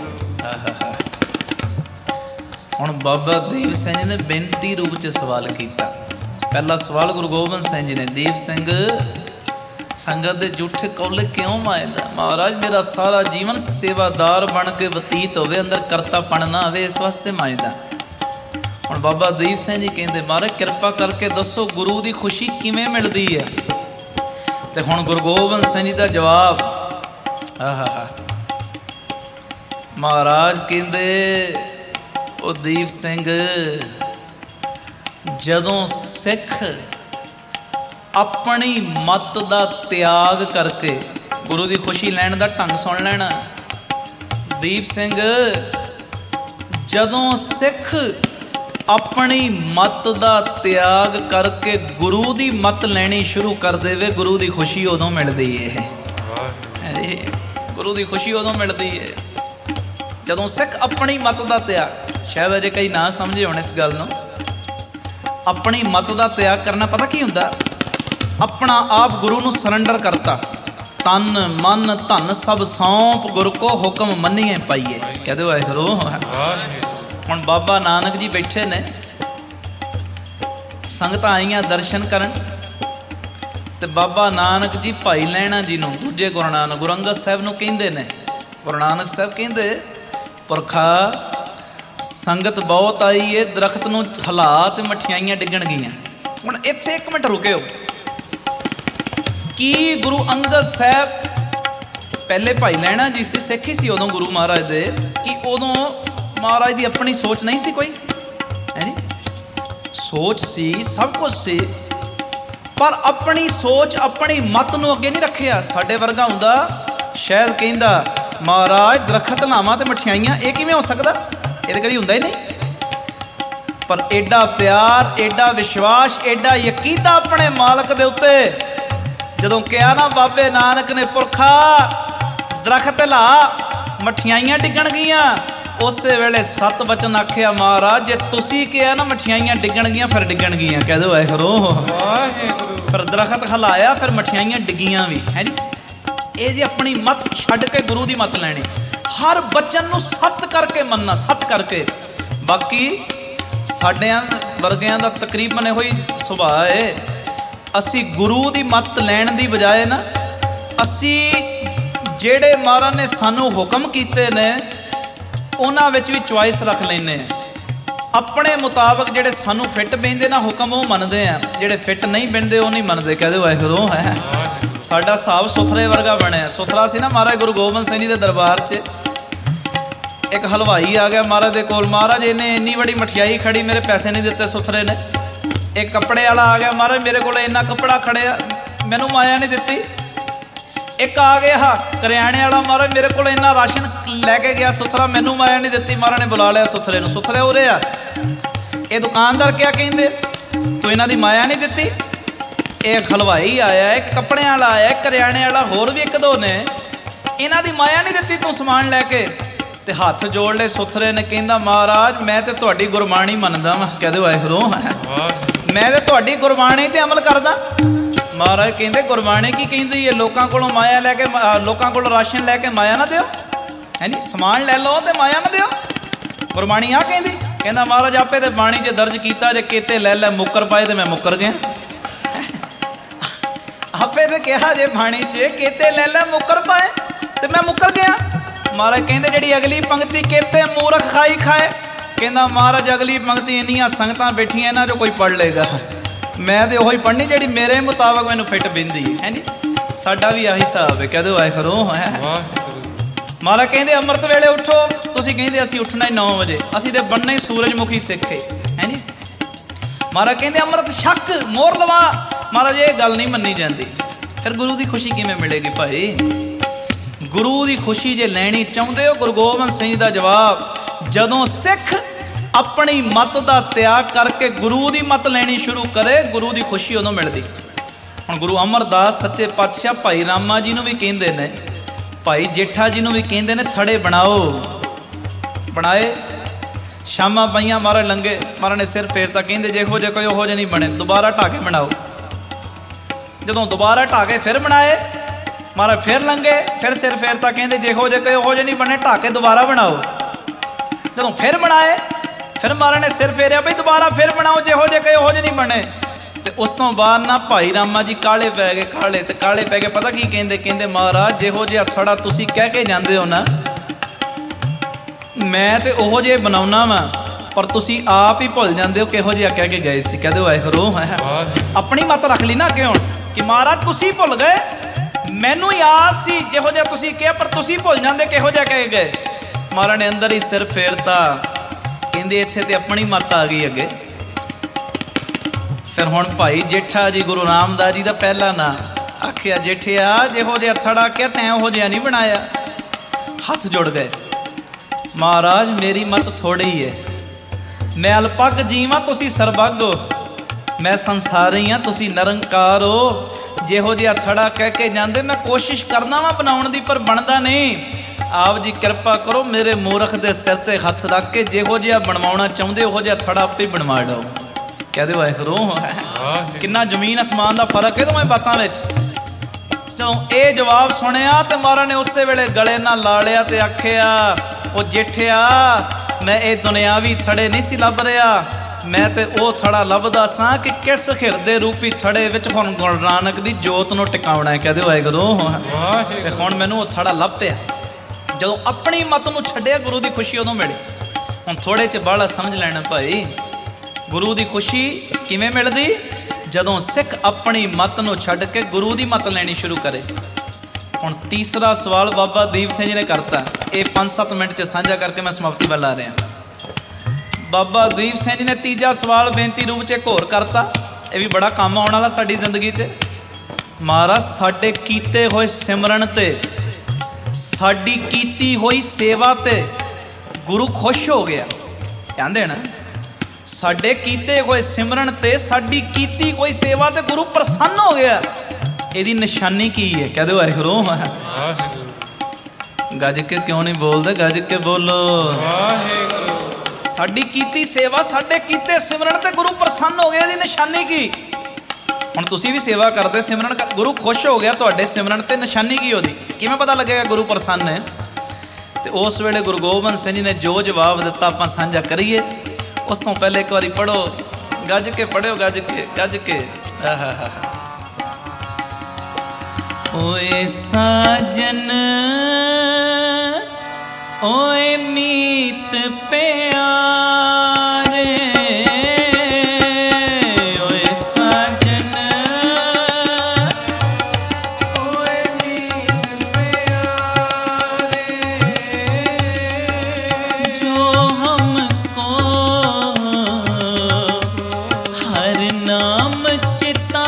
S1: ਹੁਣ ਬਾਬਾ ਦੀਪ ਸਿੰਘ ਜੀ ਨੇ ਬੇਨਤੀ ਰੂਪ 'ਚ ਸਵਾਲ ਕੀਤਾ। ਪਹਿਲਾ ਸਵਾਲ ਗੁਰੂ ਗੋਬਿੰਦ ਸਿੰਘ ਜੀ ਨੇ, ਦੀਪ ਸਿੰਘ ਸੰਗਤ ਦੇ ਝੂਠੇ ਕੌਲੇ ਕਿਉਂ ਮਾਂਜਦਾ? ਮਹਾਰਾਜ ਮੇਰਾ ਸਾਰਾ ਜੀਵਨ ਸੇਵਾਦਾਰ ਬਣ ਕੇ ਬਤੀਤ ਹੋਵੇ, ਅੰਦਰ ਕਰਤਾਪਣ ਨਾ ਆਵੇ, ਇਸ ਵਾਸਤੇ ਮਾਂਜਦਾ। ਹੁਣ ਬਾਬਾ ਦੀਪ ਸਿੰਘ ਜੀ ਕਹਿੰਦੇ ਮਹਾਰਾਜ ਕਿਰਪਾ ਕਰਕੇ ਦੱਸੋ ਗੁਰੂ ਦੀ ਖੁਸ਼ੀ ਕਿਵੇਂ ਮਿਲਦੀ ਹੈ? ਤੇ ਹੁਣ ਗੁਰੂ ਗੋਬਿੰਦ ਸਿੰਘ ਜੀ ਦਾ ਜਵਾਬ। ਮਹਾਰਾਜ ਕਹਿੰਦੇ ਉਹ ਦੀਪ ਸਿੰਘ, ਜਦੋਂ ਸਿੱਖ ਆਪਣੀ ਮੱਤ ਦਾ ਤਿਆਗ ਕਰਕੇ ਗੁਰੂ ਦੀ ਖੁਸ਼ੀ ਲੈਣ ਦਾ ਢੰਗ ਸੁਣ ਲੈਣਾ। ਦੀਪ ਸਿੰਘ, ਜਦੋਂ ਸਿੱਖ अपनी मत दा त्याग करके गुरु दी मत लैनी शुरू कर देवे, गुरु दी खुशी उदों मिलती है। गुरु दी खुशी उदों मिलती है जदों सिख अपनी मत दा त्याग, शायद अजे कई ना समझे होने इस गल नूं, अपनी मत दा त्याग करना पता की हुंदा? अपना आप गुरु नूं सरैंडर करता, तन मन धन सब सौंप गुरु को हुक्म मन्निए पाइए। कहते वाहिगुरू। हुण बाबा नानक जी बैठे ने, संगत आईयां दर्शन करन, ते बाबा नानक जी भाई लैणा जी नूं, दूजे गुरु नानक, गुरु अंगद साहिब नूं कहंदे ने, गुरु नानक साहिब कहंदे पुरखा संगत बहुत आई है, दरख्त नूं हिला ते मठियाइयां डिगण गईयां। हुण इत्थे एक मिनट रुकिओ कि गुरु अंगद साहब पहले भाई लैणा जी सी, सिख ही सी उदों गुरु महाराज दे, कि उदों महाराज दी अपनी सोच नहीं सी कोई, है नी? सोच सी, सब कुछ सी, पर अपनी सोच अपनी मत नूं अगे नहीं रखिया। साडे वर्गा हुंदा शायद कहंदा महाराज दरखत लावां ते मठियाइयां, ये किवें हो सकदा? ये कदी हुंदा ही नहीं। पर एडा प्यार, एडा विश्वास, एडा यकीन अपने मालक दे उत्ते, जदों कहा ना बाबे नानक ने पुरखा दरखत ला मठियाइयां डिगण गईयां, उस वेले 7 वचन आखिया महाराज, जे तुसी कहा ना मठियाइयां डिगण गईयां फिर डिगण गईयां। कह दो वाहिगुरू। फिर दरखत हिलाया, फिर मठियाइयां डिगियां भी, है जी। ये जी अपनी मत छड्ड के गुरु दी मत लैनी, हर बचन नूं सत्य करके मनना, सत्य करके। बाकी साडियां वर्गियां दा तकरीबन इहो ही सुभाਅ है, असी गुरु दी मत लैण दी बजाए ना, असी जेड़े महाराज ने सानू हुक्म कीते ने उन्हां विच भी चॉइस रख लैने, अपने मुताबक जेड़े सानू फिट बहिंदे ना हुक्म वो मनदे आ, जेड़े फिट नहीं बहिंदे वो नहीं मनदे। कहदे वाहिगुरू। है साडा हिसाब सुथरे वर्गा बनिया। सुथरा सी ना महाराज गुरु गोबिंद सिंह जी दे दरबार च एक हलवाई आ गया महाराज दे कोल, महाराज इन्हें इन्नी बड़ी मठियाई खड़ी, मेरे पैसे नहीं दिते सुथरे ने। एक कपड़े वाला आ गया, महाराज मेरे को इन्ना कपड़ा खड़िया, मैनू माया नहीं दिती। एक आ गया करियाने वाला, महाराज मेरे को इन्ना राशन लैके गया सुथरा, मैनू माया नहीं दिती। महाराज ने बुला लिया सुथरे नूं, सुथरे उरे आ, ये दुकानदार क्या कहिंदे, तू इन्हां दी माया नहीं दिती। एक हलवाई आया, एक कपड़े वाला आया, एक करियाने वाला, होर भी एक दो ने, इन्हां दी माया नहीं दिती तू समान लैके। ते हाथ जोड़ ले सुथरे ने, कहंदा महाराज मैं ते तुहाडी गुरबाणी मनदा वां। कहदे वाहिगुरू। मैं ते तुहाडी गुरबाणी ते अमल करदा। महाराज कहंदे गुरबाणी की कहंदी है, लोकां कोलों माया लैके, लोकां कोलों राशन लैके माया ना दिओ, है नी, समान लै लो ते माया ना दिओ। गुरबाणी आ कहंदी। कहंदा महाराज आपे ते बाणी च दर्ज कीता, जे केते लै लै मुक्कर पाए ते मैं मुक्कर गया। आपे ते कहा जे बाणी च केते लै लै मुक्कर पाए ते मैं मुक्कर गया। महाराज कहंदे जिहड़ी अगली पंक्ति केते मूर्ख खाई खाए, कहंदा महाराज अगली पंक्ति इन्नियां संगतां बैठियां इन्हां चों कोई पढ़ लेगा, मैं तो उही पढ़नी जिहड़ी मेरे मुताबक मैनूं फिट बिंदी है नी। साडा भी आही हिसाब है। कहदे वाहिगुरू। है महाराज कहंदे अमृत वेले उठो, तुसीं कहंदे असीं उठना ही 9 वजे, असीं ते बनना ही सूरजमुखी सिख है नी। महाराज कहंदे अमृत छक मोर लवा, महाराज ये गल नहीं मन्नी जाती। फिर गुरु की खुशी किवें मिलेगी भाई? गुरु की खुशी जे लैनी चाहुंदे हो, गुरु गोबिंद सिंह का जवाब, जदों सिख अपनी मत का त्याग करके गुरु की मत लैनी शुरू करे, गुरु की खुशी उदों मिलती। हुण गुरु अमरदास सच्चे पातशाह भाई रामा जी नूं भी कहंदे ने, भाई जेठा जी नूं भी कहंदे ने, थड़े बनाओ। बनाए, शामां पाइयां, महाराज लंघे, महाराज ने सिर फेरता, कहंदे जेहो जे कोई ओहो जे नहीं बने, दोबारा ढा के बनाओ। जदों दोबारा ढा के फिर बनाए, महाराज फिर लंघे, फिर सिर फेरता, कहंदे जेहो जे कोई ओहो जे नहीं बने, ढा के दोबारा बनाओ। जदों फिर बनाए, फिर महाराज ने सिर फेरिया, बई दोबारा फिर बनाओ, जेहो जे कोई ओहो जे नहीं बने। ते उस तो बाद ना भाई रामा जी काले पै गए, काले पै गए। पता की कहंदे, कहंदे महाराज जेहो जिहा थड़ा तुसीं कह के जांदे हो ना, मैं ते ओहो जे बनाउणा वा, पर तुसीं आप ही भुल जांदे हो किहो जिहा कह के गए सी। कहदे वाहिगुरू। अपनी मत रख ली ना अगे हुण कि महाराज तुसीं भुल गए, मैनू याद सी जिहो जिहा तुसीं कहा, पर तुसीं भुल जांदे किहो जिहा कह गए। महाराज ने अंदर ही सिर फेरता, कहंदे इत्थे ते अपनी मत आ गई अगे। फिर हुण भाई जेठा जी गुरु रामदास जी का पहला नाम आखिया, जेठिया जिहो जिहा थड़ा क्या तैं उहो जिहा नहीं बनाया। हाथ जुड़ गए, महाराज मेरी मत थोड़ी है, मैं अलपग जीवा तुसी सरबग हो, मैं संसारी हाँ तुसी निरंकार हो। जिहो जिहा थड़ा कह के जाते मैं कोशिश करना वा बनाउण दी पर बनता नहीं। आप जी कृपा करो मेरे मूर्ख दे सिर ते हथ रख के जिहो जिहा बनवाउणा चाहुंदे उहो जिहा थड़ा आपे बनवा लो। कहदे वाहिगुरू किन्ना जमीन आसमान का फर्क है दोवें बातां विच। जदों ये जवाब सुनिया तो महाराज ने उस वेले गले नाल ला लिया ते आखिया ओ जेठिया मैं ये दुनियावी थड़े नहीं सी लभ रहा, मैं तो वो थड़ा लभदा सा कि किस हिरदे रूपी थड़े विच हुण गुरु नानक दी जोत नूं टिकाउणा है। कहदे वाहिगुरू ते हुण मैनूं वो थड़ा लभ पिया। जदों अपनी मत नूं छड्डिया गुरु दी खुशी उदों मिली। हुण थोड़े च बाहला समझ लैना भाई, गुरु दी खुशी किवें मिलदी? जदों सिख अपनी मत नूं छड्ड के गुरु दी मत लैनी शुरू करे। हुण तीसरा सवाल बाबा दीप सिंह जी ने करता, ये 5-7 मिनट च साझा करके मैं समाप्ति वाल आ रहा। बाबा दीप सिंह जी ने तीजा सवाल बेनती रूप च एक होर करता, ये भी बड़ा काम आने वाला साडी जिंदगी च। महाराज साडे कीते होए सिमरन ते साडी कीती हुई सेवा ते गुरु खुश हो गया। ध्यान देना, साडे कीते हुए सिमरन ते साडी कीती हुई सेवा ते गुरु प्रसन्न हो गया। ਇਹਦੀ निशानी की है? कहते वाहिगुरू गज के क्यों नहीं बोलते? गज के बोलो साडी कीती सेवा साडे कीते सिमरन ते गुरु प्रसन्न हो गया। ਇਹਦੀ निशानी की? हुण तुसीं भी सेवा करते सिमरन कर, गुरु खुश हो गया तुहाडे सिमरन ते, निशानी की ਉਹਦੀ? किवें पता लगेगा गुरु प्रसन्न है? ते उस वेले गुरु गोबिंद सिंह जी ने जो जवाब दिता आपां साझा करिए। उस तो पहले एक बारी पढ़ो, गज के पढ़ियो, गज के ओए साजन ओए मीत प्यारे, ओए साजन ओए मीत प्यारे, जो हमको हर नाम चिता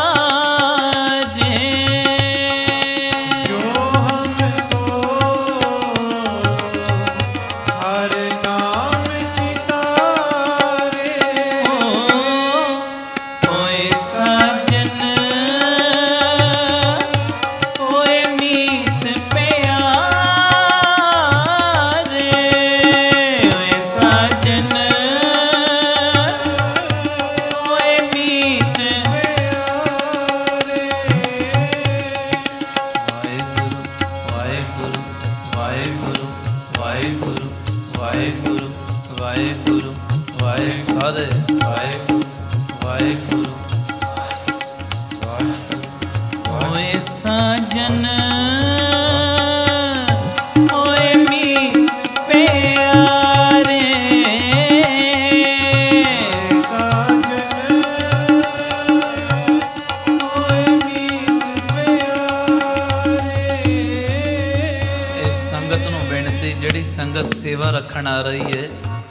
S1: सेवा रखण आ रही है।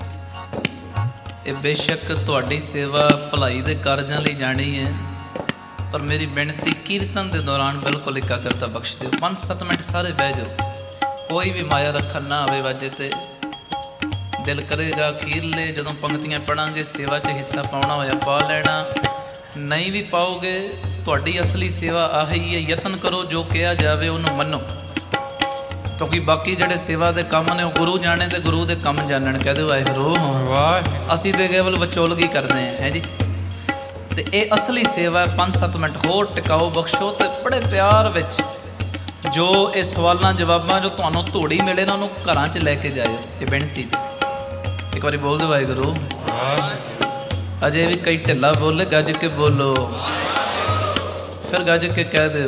S1: ये बेशक तुहाडी सेवा भलाई दे कारजां लई जानी है, पर मेरी बेनती कीर्तन के दौरान बिल्कुल एकाग्रता बख्श दो। 5-7 मिनट सारे बह जाओ, कोई भी माया रखन ना आवे वाजे ते। दिल करेगा अखीरले जदों पंक्तियां पढ़ांगे सेवा च हिस्सा पाउणा होया पा लेना, नहीं भी पाओगे तुहाडी असली सेवा आही है। यतन करो जो कहा जाए उन्होंने मनो, क्योंकि बाकी जेडे सेवा के काम ने गुरु जाने तो गुरु के काम जानन। कहते वाहिगुरू असी तो केवल विचोलगी करते हैं जी। तो ये असली सेवा 5-7 मिनट होर टिकाओ बख्शो। तो बड़े प्यार विच जो ये सवालों जवाबों जो तुहानूं धूड़ी मिले ना उन्होंने घरां च लैके जाओ। ये बेनती जी एक बार बोल दो वाहिगुरू। अजे भी कई ढिला बोले, गज के बोलो, फिर गज के कह दो।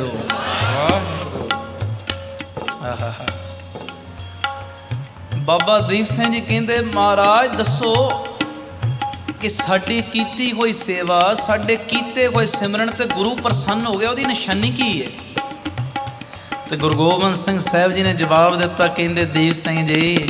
S1: बाबा दीप सिंह जी कहते महाराज दसो कि साडी कीती हुई सेवा साडे कीते हुए सिमरन ते गुरु प्रसन्न हो गया, उसकी निशानी की है? तो गुरु गोबिंद सिंह साहब जी ने जवाब दिता, कहते दीप सिंह जी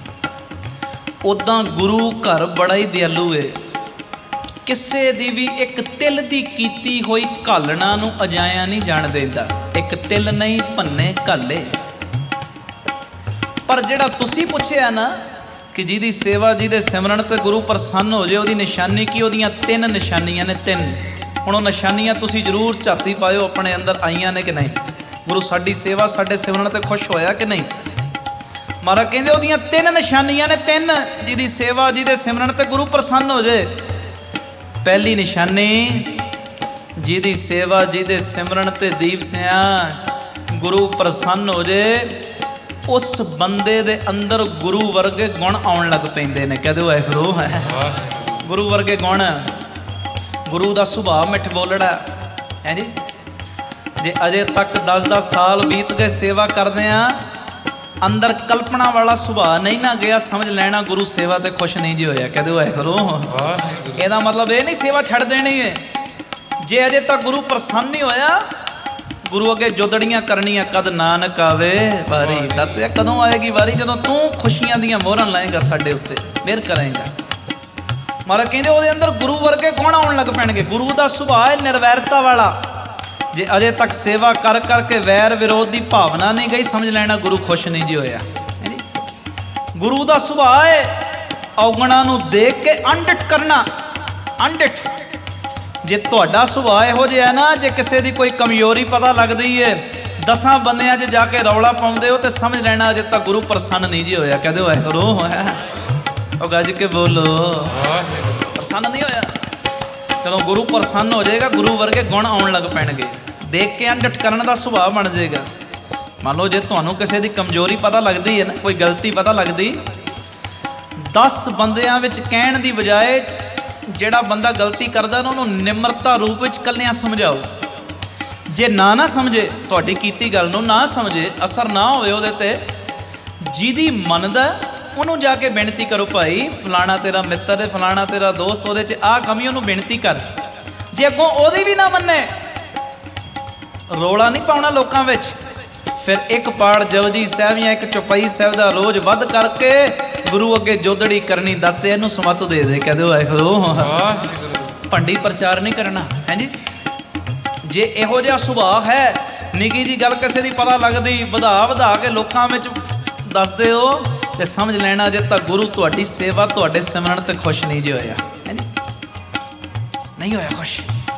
S1: उदां गुरु घर बड़ा ही दयालु है, किसी दी भी एक तिल दी कीती हुई घालना नूं अजाया नहीं जाण देंदा। एक तिल नहीं भन्ने घाले। पर जिहड़ा तुसीं पुछिआ ना कि जिहदी सेवा जिहदे सिमरन ते गुरु प्रसन्न हो जाए, उहदी निशानी की? उहदियां 3 निशानियां ने, 3। हुण ओह निशानियां तुसीं जरूर झाती पाओ अपने अंदर आईयां ने कि नहीं। गुरु साडी सेवा साडे सिमरन ते खुश होया कि नहीं? महाराज कहंदे उहदियां 3 निशानियां ने, 3। जिहदी सेवा जिहदे सिमरन ते गुरु प्रसन्न हो जाए। पहली निशानी, जिहदी सेवा जिहदे सिमरन ते दीप सिया गुरु प्रसन्न हो जाए, उस बंदे दे अंदर गुरु वर्गे गुण आउण लग पैंदे ने। कहदे वाहिगुरू है गुरु वर्गे गुण। गुरु दा सुभाव मिठ बोलड़ा है जी। जे अजे तक 10-10 साल बीत गए सेवा करदे आ, अंदर कल्पना वाला सुभाव नहीं ना गया, समझ लेना गुरु सेवा ते खुश नहीं जी होया। कहदे वाहिगुरू। एदा मतलब ये नहीं सेवा छड़ देनी है। जे अजे तक गुरु प्रसन्न नहीं होया, गुरु अगे जोदड़ियां करनियां, कद नानक आवे वारी। दत कदों आएगी वारी? जदों तू खुशियां दियां मोहरां लाएगा साडे उत्ते, मेहर करेगा। महाराज कहंदे ओहदे अंदर गुरु वर्गे गुण आउण लग पैणगे। गुरु दा सुभाव है निर्वैरता वाला। जे अजे तक सेवा कर करके वैर विरोध की भावना नहीं गई, समझ लेना गुरु खुश नहीं जी होया। गुरु दा सुभाव है औगणा नूं देख के अणडिठ करना, अणडिठ। जे तुहाडा सुभाव इहो जिहा ना, जे किसी की कोई कमजोरी पता लगती है, 10 बंदियां 'च जाके रौला पाउंदे हो, तो समझ लेना अजे तक गुरु प्रसन्न नहीं जी होया। कहदे वाहिगुरू ओ गज के बोलो, प्रसन्न नहीं होया। जदों गुरु प्रसन्न हो जाएगा, गुरु वर्गे गुण आउण लग पैणगे। देख के अणडिठ करन दा सुभाव बन जाएगा। मान लो जे तुहानूं किसी की कमजोरी पता लगती है ना, कोई गलती पता लगती, 10 बंदियां विच कहण दी बजाए ਜਿਹੜਾ ਬੰਦਾ ਗਲਤੀ ਕਰਦਾ ਨਾ, ਉਹਨੂੰ ਨਿਮਰਤਾ ਰੂਪ ਵਿੱਚ ਕੱਲਿਆਂ ਸਮਝਾਓ। ਜੇ ਨਾ ਸਮਝੇ, ਤੁਹਾਡੀ ਕੀਤੀ ਗੱਲ ਨੂੰ ਨਾ ਸਮਝੇ, ਅਸਰ ਨਾ ਹੋਵੇ ਉਹਦੇ ਤੇ, ਜਿਹਦੀ ਮੰਨਦਾ ਉਹਨੂੰ ਜਾ ਕੇ ਬੇਨਤੀ ਕਰੋ, ਭਾਈ ਫਲਾਣਾ ਤੇਰਾ ਮਿੱਤਰ ਹੈ, ਫਲਾਣਾ ਤੇਰਾ ਦੋਸਤ, ਉਹਦੇ 'ਚ ਆਹ ਕਮੀ, ਉਹਨੂੰ ਬੇਨਤੀ ਕਰ। ਜੇ ਅੱਗੋਂ ਉਹਦੀ ਵੀ ਨਾ ਮੰਨੇ, ਰੌਲਾ ਨਹੀਂ ਪਾਉਣਾ ਲੋਕਾਂ ਵਿੱਚ। ਫਿਰ ਇੱਕ ਪਾੜ ਜਪਜੀ ਸਾਹਿਬ ਜਾਂ ਇੱਕ ਚੌਪਈ ਸਾਹਿਬ ਦਾ ਰੋਜ਼ ਵੱਧ ਕਰਕੇ गुरु अगे जोदड़ी करनी। दाते इहनूं समत दे दे। कहदे वाहिगुरू। भंडी प्रचार नहीं करना है जी। जे इहो जिहा सुभाव है, निकी जी गल किसी की पता लगती, वधा के लोकां विच दसदे हो, ते समझ लेना जे तक गुरु तुहाडी सेवा तुहाडे सिमरन ते खुश नहीं जी होया, है जी, नहीं होया खुश।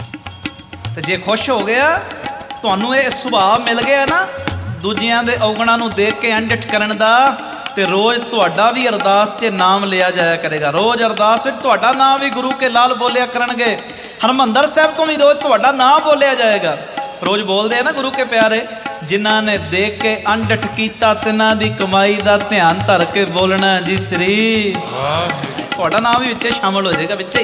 S1: ते जे खुश हो गया, तुहानूं ये सुभाव मिल गया ना, दूजियां दे औगणां नूं देख के अणडिठ करन दा, ਤੇ ਰੋਜ਼ ਤੁਹਾਡਾ ਵੀ ਅਰਦਾਸ 'ਚ ਨਾਮ ਲਿਆ ਜਾਇਆ ਕਰੇਗਾ। ਰੋਜ਼ ਅਰਦਾਸ ਵਿੱਚ ਤੁਹਾਡਾ ਨਾਮ ਵੀ ਗੁਰੂ ਕੇ ਲਾਲ ਬੋਲਿਆ ਕਰਨਗੇ। ਹਰਮੰਦਰ ਸਾਹਿਬ ਤੋਂ ਵੀ ਰੋਜ਼ ਤੁਹਾਡਾ ਨਾਮ ਬੋਲਿਆ ਜਾਏਗਾ। ਰੋਜ਼ ਬੋਲਦੇ ਆ ਨਾ ਗੁਰੂ ਕੇ ਪਿਆਰੇ, ਜਿਨ੍ਹਾਂ ਨੇ ਦੇਖ ਕੇ ਅਣਡਿੱਠ ਕੀਤਾ, ਤਿਨਾਂ ਦੀ ਕਮਾਈ ਦਾ ਧਿਆਨ ਧਰ ਕੇ ਬੋਲਣਾ ਜੀ ਸ੍ਰੀ। ਤੁਹਾਡਾ ਨਾਮ ਵੀ ਵਿੱਚੇ ਸ਼ਾਮਲ ਹੋ ਜਾਏਗਾ, ਵਿੱਚੇ ਹੀ।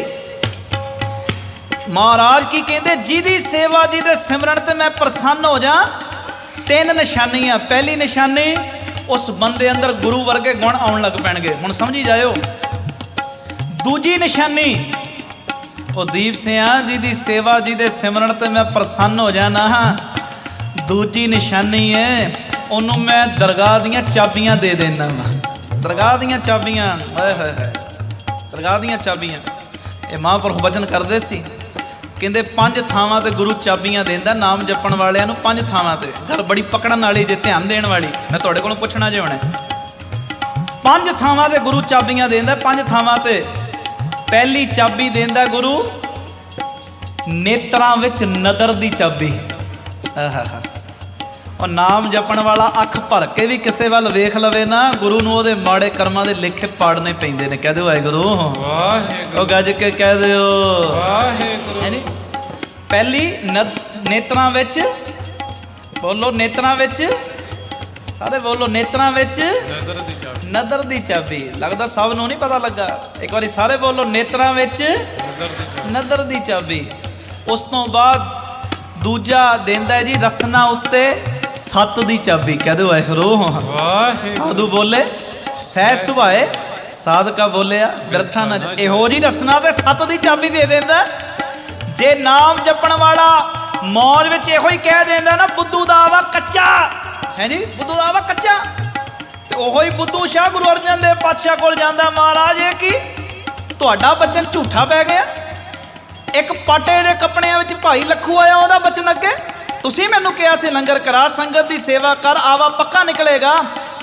S1: ਮਹਾਰਾਜ ਕੀ ਕਹਿੰਦੇ, ਜਿਹਦੀ ਸੇਵਾ ਜਿਹਦੇ ਸਿਮਰਨ ਤੇ ਮੈਂ ਪ੍ਰਸੰਨ ਹੋ ਜਾ। 3 ਨਿਸ਼ਾਨੀਆਂ। ਪਹਿਲੀ ਨਿਸ਼ਾਨੀ, उस बंदे अंदर गुरु वर्गे गुण आउण लग पैणगे। हुण समझी जाओ। दूजी निशानी, वो दीप सिंह जी दी सेवा जी दे सिमरन ते मैं प्रसन्न हो जाना हाँ। दूजी निशानी है, उन्होंने मैं दरगाह दियां चाबियां दे देना वा। दरगाह दियां चाबियां, हाय हाय हाय, दरगाह दियां चाबियां। ये महापुरख वचन करते सी, ਕਹਿੰਦੇ 5 ਥਾਵਾਂ ਤੇ ਗੁਰੂ ਚਾਬੀਆਂ ਦਿੰਦਾ ਨਾਮ ਜਪਣ ਵਾਲਿਆਂ ਨੂੰ। 5 ਥਾਵਾਂ ਤੇ। ਗੱਲ ਬੜੀ ਪਕੜਨ ਵਾਲੀ, ਜੇ ਧਿਆਨ ਦੇਣ ਵਾਲੀ। ਮੈਂ ਤੁਹਾਡੇ ਕੋਲੋਂ ਪੁੱਛਣਾ ਜੇ ਹੋਣਾ, 5 ਥਾਵਾਂ ਤੇ ਗੁਰੂ ਚਾਬੀਆਂ ਦਿੰਦਾ। 5 ਥਾਵਾਂ ਤੇ। ਪਹਿਲੀ ਚਾਬੀ ਦਿੰਦਾ ਗੁਰੂ ਨੇਤਰਾਂ ਵਿੱਚ ਨਦਰ ਦੀ ਚਾਬੀ। ਆਹਾ, ਉਹ ਨਾਮ ਜਪਣ ਵਾਲਾ ਅੱਖ ਭਰ ਕੇ ਵੀ ਕਿਸੇ ਵੱਲ ਵੇਖ ਲਵੇ ਨਾ, ਗੁਰੂ ਨੂੰ ਉਹਦੇ ਮਾੜੇ ਕਰਮਾਂ ਦੇ ਲੇਖੇ ਪਾੜਨੇ ਪੈਂਦੇ ਨੇ। ਕਹਿ ਦਿਓ ਵਾਹਿਗੁਰੂ। ਵਾਹਿਗੁਰੂ। ਉਹ ਗੱਜ ਕੇ ਕਹਿ ਦਿਓ ਵਾਹਿਗੁਰੂ। ਪਹਿਲੀ ਨੇਤਰਾਂ ਵਿੱਚ ਬੋਲੋ, ਨੇਤਰਾਂ ਵਿੱਚ ਸਾਰੇ ਬੋਲੋ, ਨੇਤਰਾਂ ਵਿੱਚ ਨਦਰ ਦੀ ਚਾਬੀ। ਲੱਗਦਾ ਸਭ ਨੂੰ ਨਹੀਂ ਪਤਾ ਲੱਗਾ। ਇੱਕ ਵਾਰੀ ਸਾਰੇ ਬੋਲੋ, ਨੇਤਰਾਂ ਵਿੱਚ ਨਦਰ ਦੀ ਚਾਬੀ। ਉਸ ਤੋਂ ਬਾਅਦ ਦੂਜਾ ਦਿੰਦਾ ਜੀ ਰਸਨਾ ਉੱਤੇ 7 ਦੀ ਚਾਬੀ। ਕਹਿ ਦਿਓ ਵਾਹਿਗੁਰੂ। ਸਾਧੂ ਬੋਲੇ ਸਹਿ ਸੁਭਾਏ, ਸਾਧਕਾ ਬੋਲਿਆ ਬਿਰਥਾ ਨਾ। ਇਹੋ ਜੀ ਰਸਨਾ ਤੇ 7 ਦੀ ਚਾਬੀ ਦੇ ਦਿੰਦਾ। ਜੇ ਨਾਮ ਜਪਣ ਵਾਲਾ ਮੌਜ ਵਿੱਚ ਇਹੋ ਹੀ ਕਹਿ ਦਿੰਦਾ ਨਾ, ਬੁੱਧੂ ਦਾ ਆਵਾ ਕੱਚਾ ਹੈ ਜੀ, ਬੁੱਧੂ ਦਾ ਆਵਾ ਕੱਚਾ, ਤੇ ਉਹੋ ਹੀ ਬੁੱਧੂ ਸ਼ਾਹ ਗੁਰੂ ਅਰਜਨ ਦੇਵ ਪਾਤਸ਼ਾਹ ਕੋਲ ਜਾਂਦਾ, ਮਹਾਰਾਜ ਇਹ ਕੀ ਤੁਹਾਡਾ ਬਚਨ ਝੂਠਾ ਪੈ ਗਿਆ। ਇੱਕ ਪਾਟੇ ਦੇ ਕੱਪੜਿਆਂ ਵਿੱਚ ਭਾਈ ਲੱਖੂ ਆਇਆ, ਉਹਦਾ ਬਚਨ ਅੱਗੇ ਤੁਸੀਂ ਮੈਨੂੰ ਕਿਹਾ ਸੀ ਲੰਗਰ ਕਰਾ, ਸੰਗਤ ਦੀ ਸੇਵਾ ਕਰ, ਆਵਾ ਪੱਕਾ ਨਿਕਲੇਗਾ।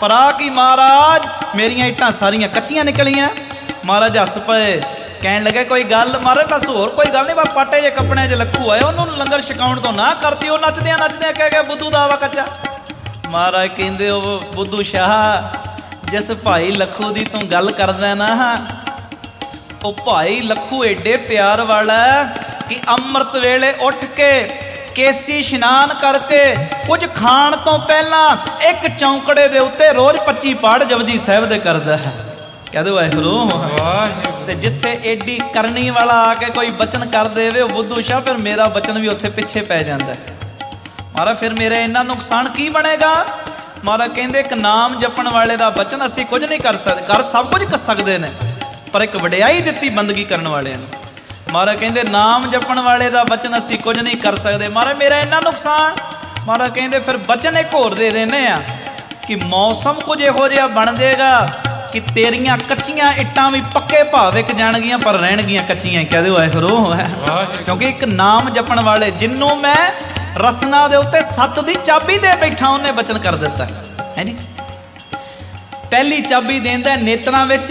S1: पर आ कि महाराज मेरियां इट्टां सारियां कच्चियां निकलियां। महाराज हस पे, कहन लगे कोई गल महाराज बस होर कोई गल नहीं, बस पाटे जे कपड़े च लखू आए उन्होंने लंगर छकाउण तो ना करती। वो नचदियां नचदियां कह गया बुद्धू दा आवा कच्चा। महाराज कहंदे ओ बुद्धू शाह जिस भाई लखू दी तू गल करदा ना, वो भाई लखू एडे प्यार वाला कि अमृत वेले उठ के केसी इशनान करके कुछ खाण तो पहला एक चौंकड़े दे उत्ते रोज 25 पाठ जपजी साहिब दे करदा है। कह दो वाहिगुरू। ते जिथे एडी करनी वाला आके कोई बचन कर देवे बुद्धू शाह, फिर मेरा बचन भी उत्थे पिछे पै जांदा है। महाराज फिर मेरा इन्ना नुकसान की बनेगा? महाराज कहंदे एक नाम जपण वाले दा बचन असीं कुछ नहीं कर सकदे, कर सब कुछ कर सकदे ने, पर एक वडियाई दित्ती बंदगी करन वाले ने। महाराज कहंदे नाम जपण वाले दा बचन असीं कुछ नहीं कर सकदे। महाराज मेरा इन्ना नुकसान। महाराज कहंदे फिर बचन एक होर दे देने आ कि मौसम कुछ इहो जिहा बन जाएगा कि तेरियां कच्चियां इट्टां भी पक्के भाव विक जाणगियां पर रहणगियां कच्चियां। कह दो वाहिगुरू। क्योंकि एक नाम जपण वाले जिन्नों मैं रसना दे उत्ते सत दी चाबी दे बैठा उन्हें बचन कर दिता है नी। पहली चाबी देंदा नेत्रां विच,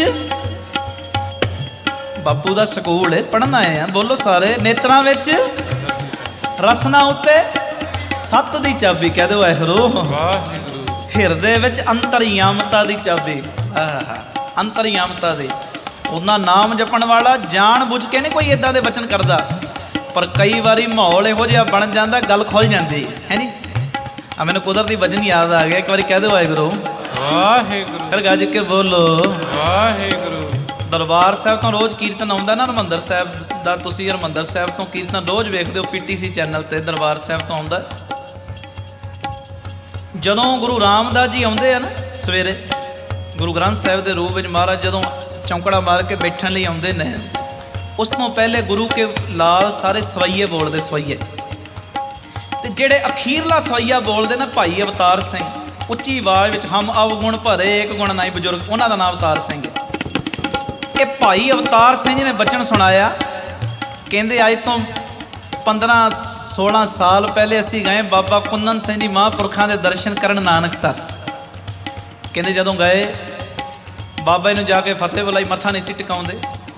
S1: बापू दा स्कूल है पढ़न आए हैं, बोलो सारे। नेत्रां विच रसना उत्ते सत दी चाबी। कह दो वाहिगुरू। हिरदे विच अंतरयामता दी चाबी। अंतरयामता दी। उन्ना नाम जपण वाला जान बुझ के नहीं कोई इदां दे बचन करदा, पर कई बारी माहौल इहो जिहा बन जाता गल खुल जाती है नी। मैनू कुदरती वचन याद आ गया, एक बार कह दो वाहिगुरू। वाहिगुरू। फिर गज के बोलो वाहिगुरू। दरबार साहब तो रोज़ कीर्तन आउंदा ना, हरमंदर साहब दा तुसीं हरमंदर साहब तो कीर्तन रोज़ वेखदे हो PTC चैनल ते, दरबार साहब तो आउंदा। जदों गुरु रामदास जी आउंदे आ ना सवेरे गुरु ग्रंथ साहिब के रूप में, महाराज जदों चौंकड़ा मार के बैठण लई आउंदे ने, उस तो पहले गुरु के लाल सारे सवैये बोलते। सवैये ते जेड़े अखीरला सवैया बोलते ना भाई अवतार सिंह, उच्ची आवाज़ में हम अवगुण भरे एक गुण नाई बजुर्ग, उन्हों का नाम अवतार सिंह है। ये भाई अवतार सिंह जी ने बचन सुनाया। कहते अज तो 15-16 साल पहले असी गए बाबा कुंदन सिंह जी महापुरखों के दर्शन करन नानकसर। कहते जदों गए बाबा जी जाके फतेह बुलाई, मत्था नहीं सी टिकाउंदे।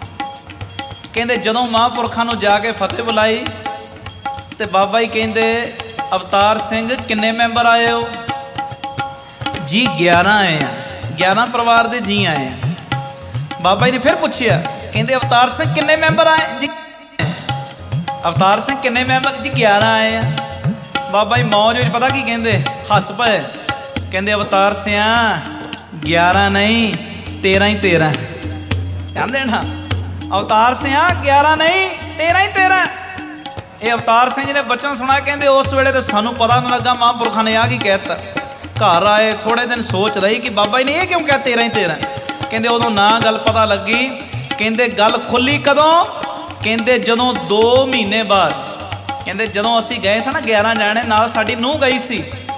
S1: कहते जदों महापुरखों को जाके फतेह बुलाई तो बाबा जी कहते अवतार सिंह किन्ने मैंबर आए हो जी? 11 आए हैं, 11 परिवार के जी आए हैं। बाबा जी ने फिर पूछया, कहते अवतार सिंह किन्ने मैंबर आए जी? अवतार सिंह किन्ने मैंबर जी? 11 आए हैं। बाबा जी मौज में पता की कहते हस पे, कहते अवतार सिंह 11 नहीं 13 ही 13 कहते ना। अवतार सिंह 11 नहीं 13 ही 13। ये अवतार सिंह जी ने बचन सुना। कहते उस वेले तो सानू पता नहीं लगा महापुरखों ने आ की कहता। घर आए थोड़े दिन सोच रही कि बाबा जी ने यह क्यों कहा 13 ही 13। कहते उदों ना गल पता लगी। कहते गल खुली कदों? कहते जदों 2 महीने बाद, कहते जदों असी गए सी ना 11 जाने नाल साडी नूह गई सी।